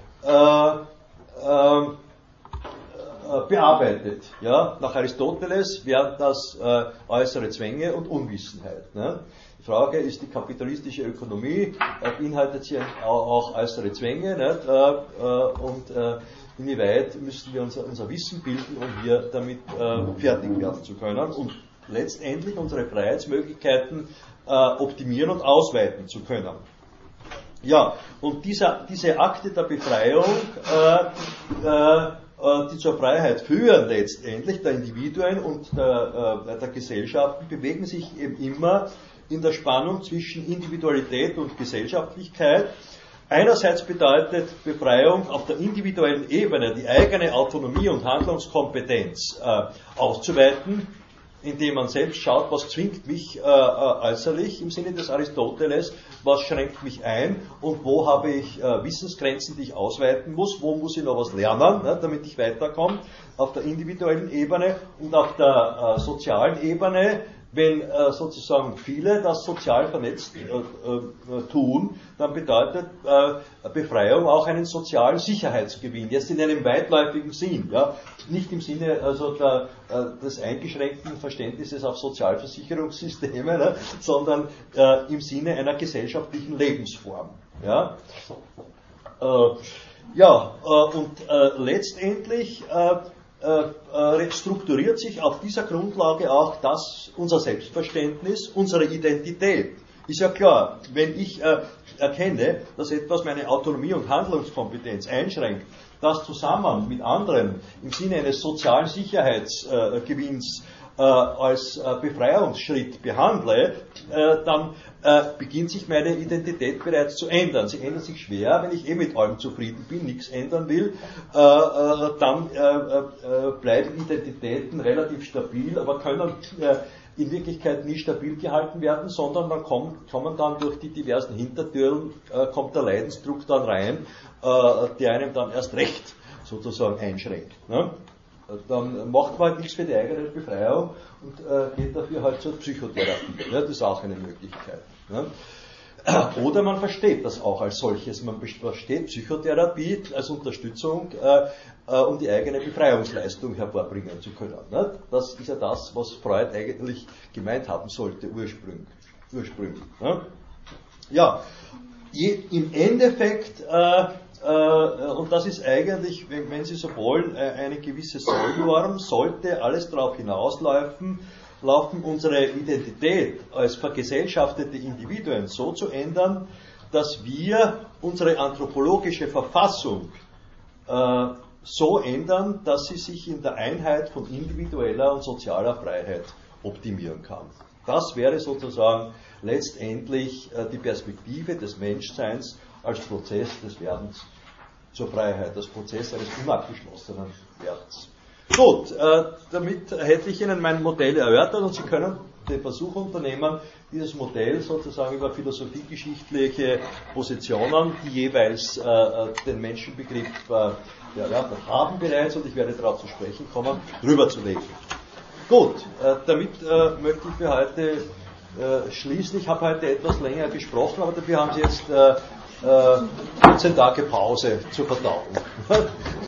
bearbeitet. Ja? Nach Aristoteles wären das äußere Zwänge und Unwissenheit. Ne? Die Frage ist, die kapitalistische Ökonomie beinhaltet sie auch äußere Zwänge, nicht? Und inwieweit müssen wir unser Wissen bilden, um hier damit fertig werden zu können und letztendlich unsere Freiheitsmöglichkeiten optimieren und ausweiten zu können. Ja, und diese Akte der Befreiung, die zur Freiheit führen letztendlich, der Individuen und der Gesellschaften, bewegen sich eben immer in der Spannung zwischen Individualität und Gesellschaftlichkeit. Einerseits bedeutet Befreiung auf der individuellen Ebene die eigene Autonomie und Handlungskompetenz auszuweiten, indem man selbst schaut, was zwingt mich äußerlich im Sinne des Aristoteles, was schränkt mich ein und wo habe ich Wissensgrenzen, die ich ausweiten muss, wo muss ich noch was lernen, ne, damit ich weiterkomme, auf der individuellen Ebene und auf der sozialen Ebene. Wenn sozusagen viele das sozial vernetzt tun, dann bedeutet Befreiung auch einen sozialen Sicherheitsgewinn, jetzt in einem weitläufigen Sinn, ja? Nicht im Sinne also des eingeschränkten Verständnisses auf Sozialversicherungssysteme, ne? Sondern im Sinne einer gesellschaftlichen Lebensform. Ja? Letztendlich strukturiert sich auf dieser Grundlage auch unser Selbstverständnis, unsere Identität. Ist ja klar, wenn ich erkenne, dass etwas meine Autonomie und Handlungskompetenz einschränkt, das zusammen mit anderen im Sinne eines sozialen Sicherheitsgewinns als Befreiungsschritt behandle, dann beginnt sich meine Identität bereits zu ändern. Sie ändert sich schwer, wenn ich mit allem zufrieden bin, nichts ändern will, dann bleiben Identitäten relativ stabil, aber können in Wirklichkeit nie stabil gehalten werden, sondern dann kommen dann durch die diversen Hintertüren, kommt der Leidensdruck dann rein, der einem dann erst recht sozusagen einschränkt. Ne? Dann macht man halt nichts für die eigene Befreiung und geht dafür halt zur Psychotherapie. Ja, das ist auch eine Möglichkeit. Ja. Oder man versteht das auch als solches. Man versteht Psychotherapie als Unterstützung, um die eigene Befreiungsleistung hervorbringen zu können. Ne? Das ist ja das, was Freud eigentlich gemeint haben sollte ursprünglich. Ne? Ja, im Endeffekt und das ist eigentlich, wenn Sie so wollen, eine gewisse Sollnorm, sollte alles darauf hinauslaufen, unsere Identität als vergesellschaftete Individuen so zu ändern, dass wir unsere anthropologische Verfassung so ändern, dass sie sich in der Einheit von individueller und sozialer Freiheit optimieren kann. Das wäre sozusagen letztendlich die Perspektive des Menschseins als Prozess des Werdens zur Freiheit, das Prozess eines unabgeschlossenen Werdens. Gut, damit hätte ich Ihnen mein Modell erörtert und Sie können den Versuch unternehmen, dieses Modell sozusagen über philosophiegeschichtliche Positionen, die jeweils den Menschenbegriff haben bereits, und ich werde darauf zu sprechen kommen, rüberzulegen. Gut, damit möchte ich für heute schließen. Ich habe heute etwas länger gesprochen, aber dafür haben Sie jetzt 14 Tage Pause zur Verdauung.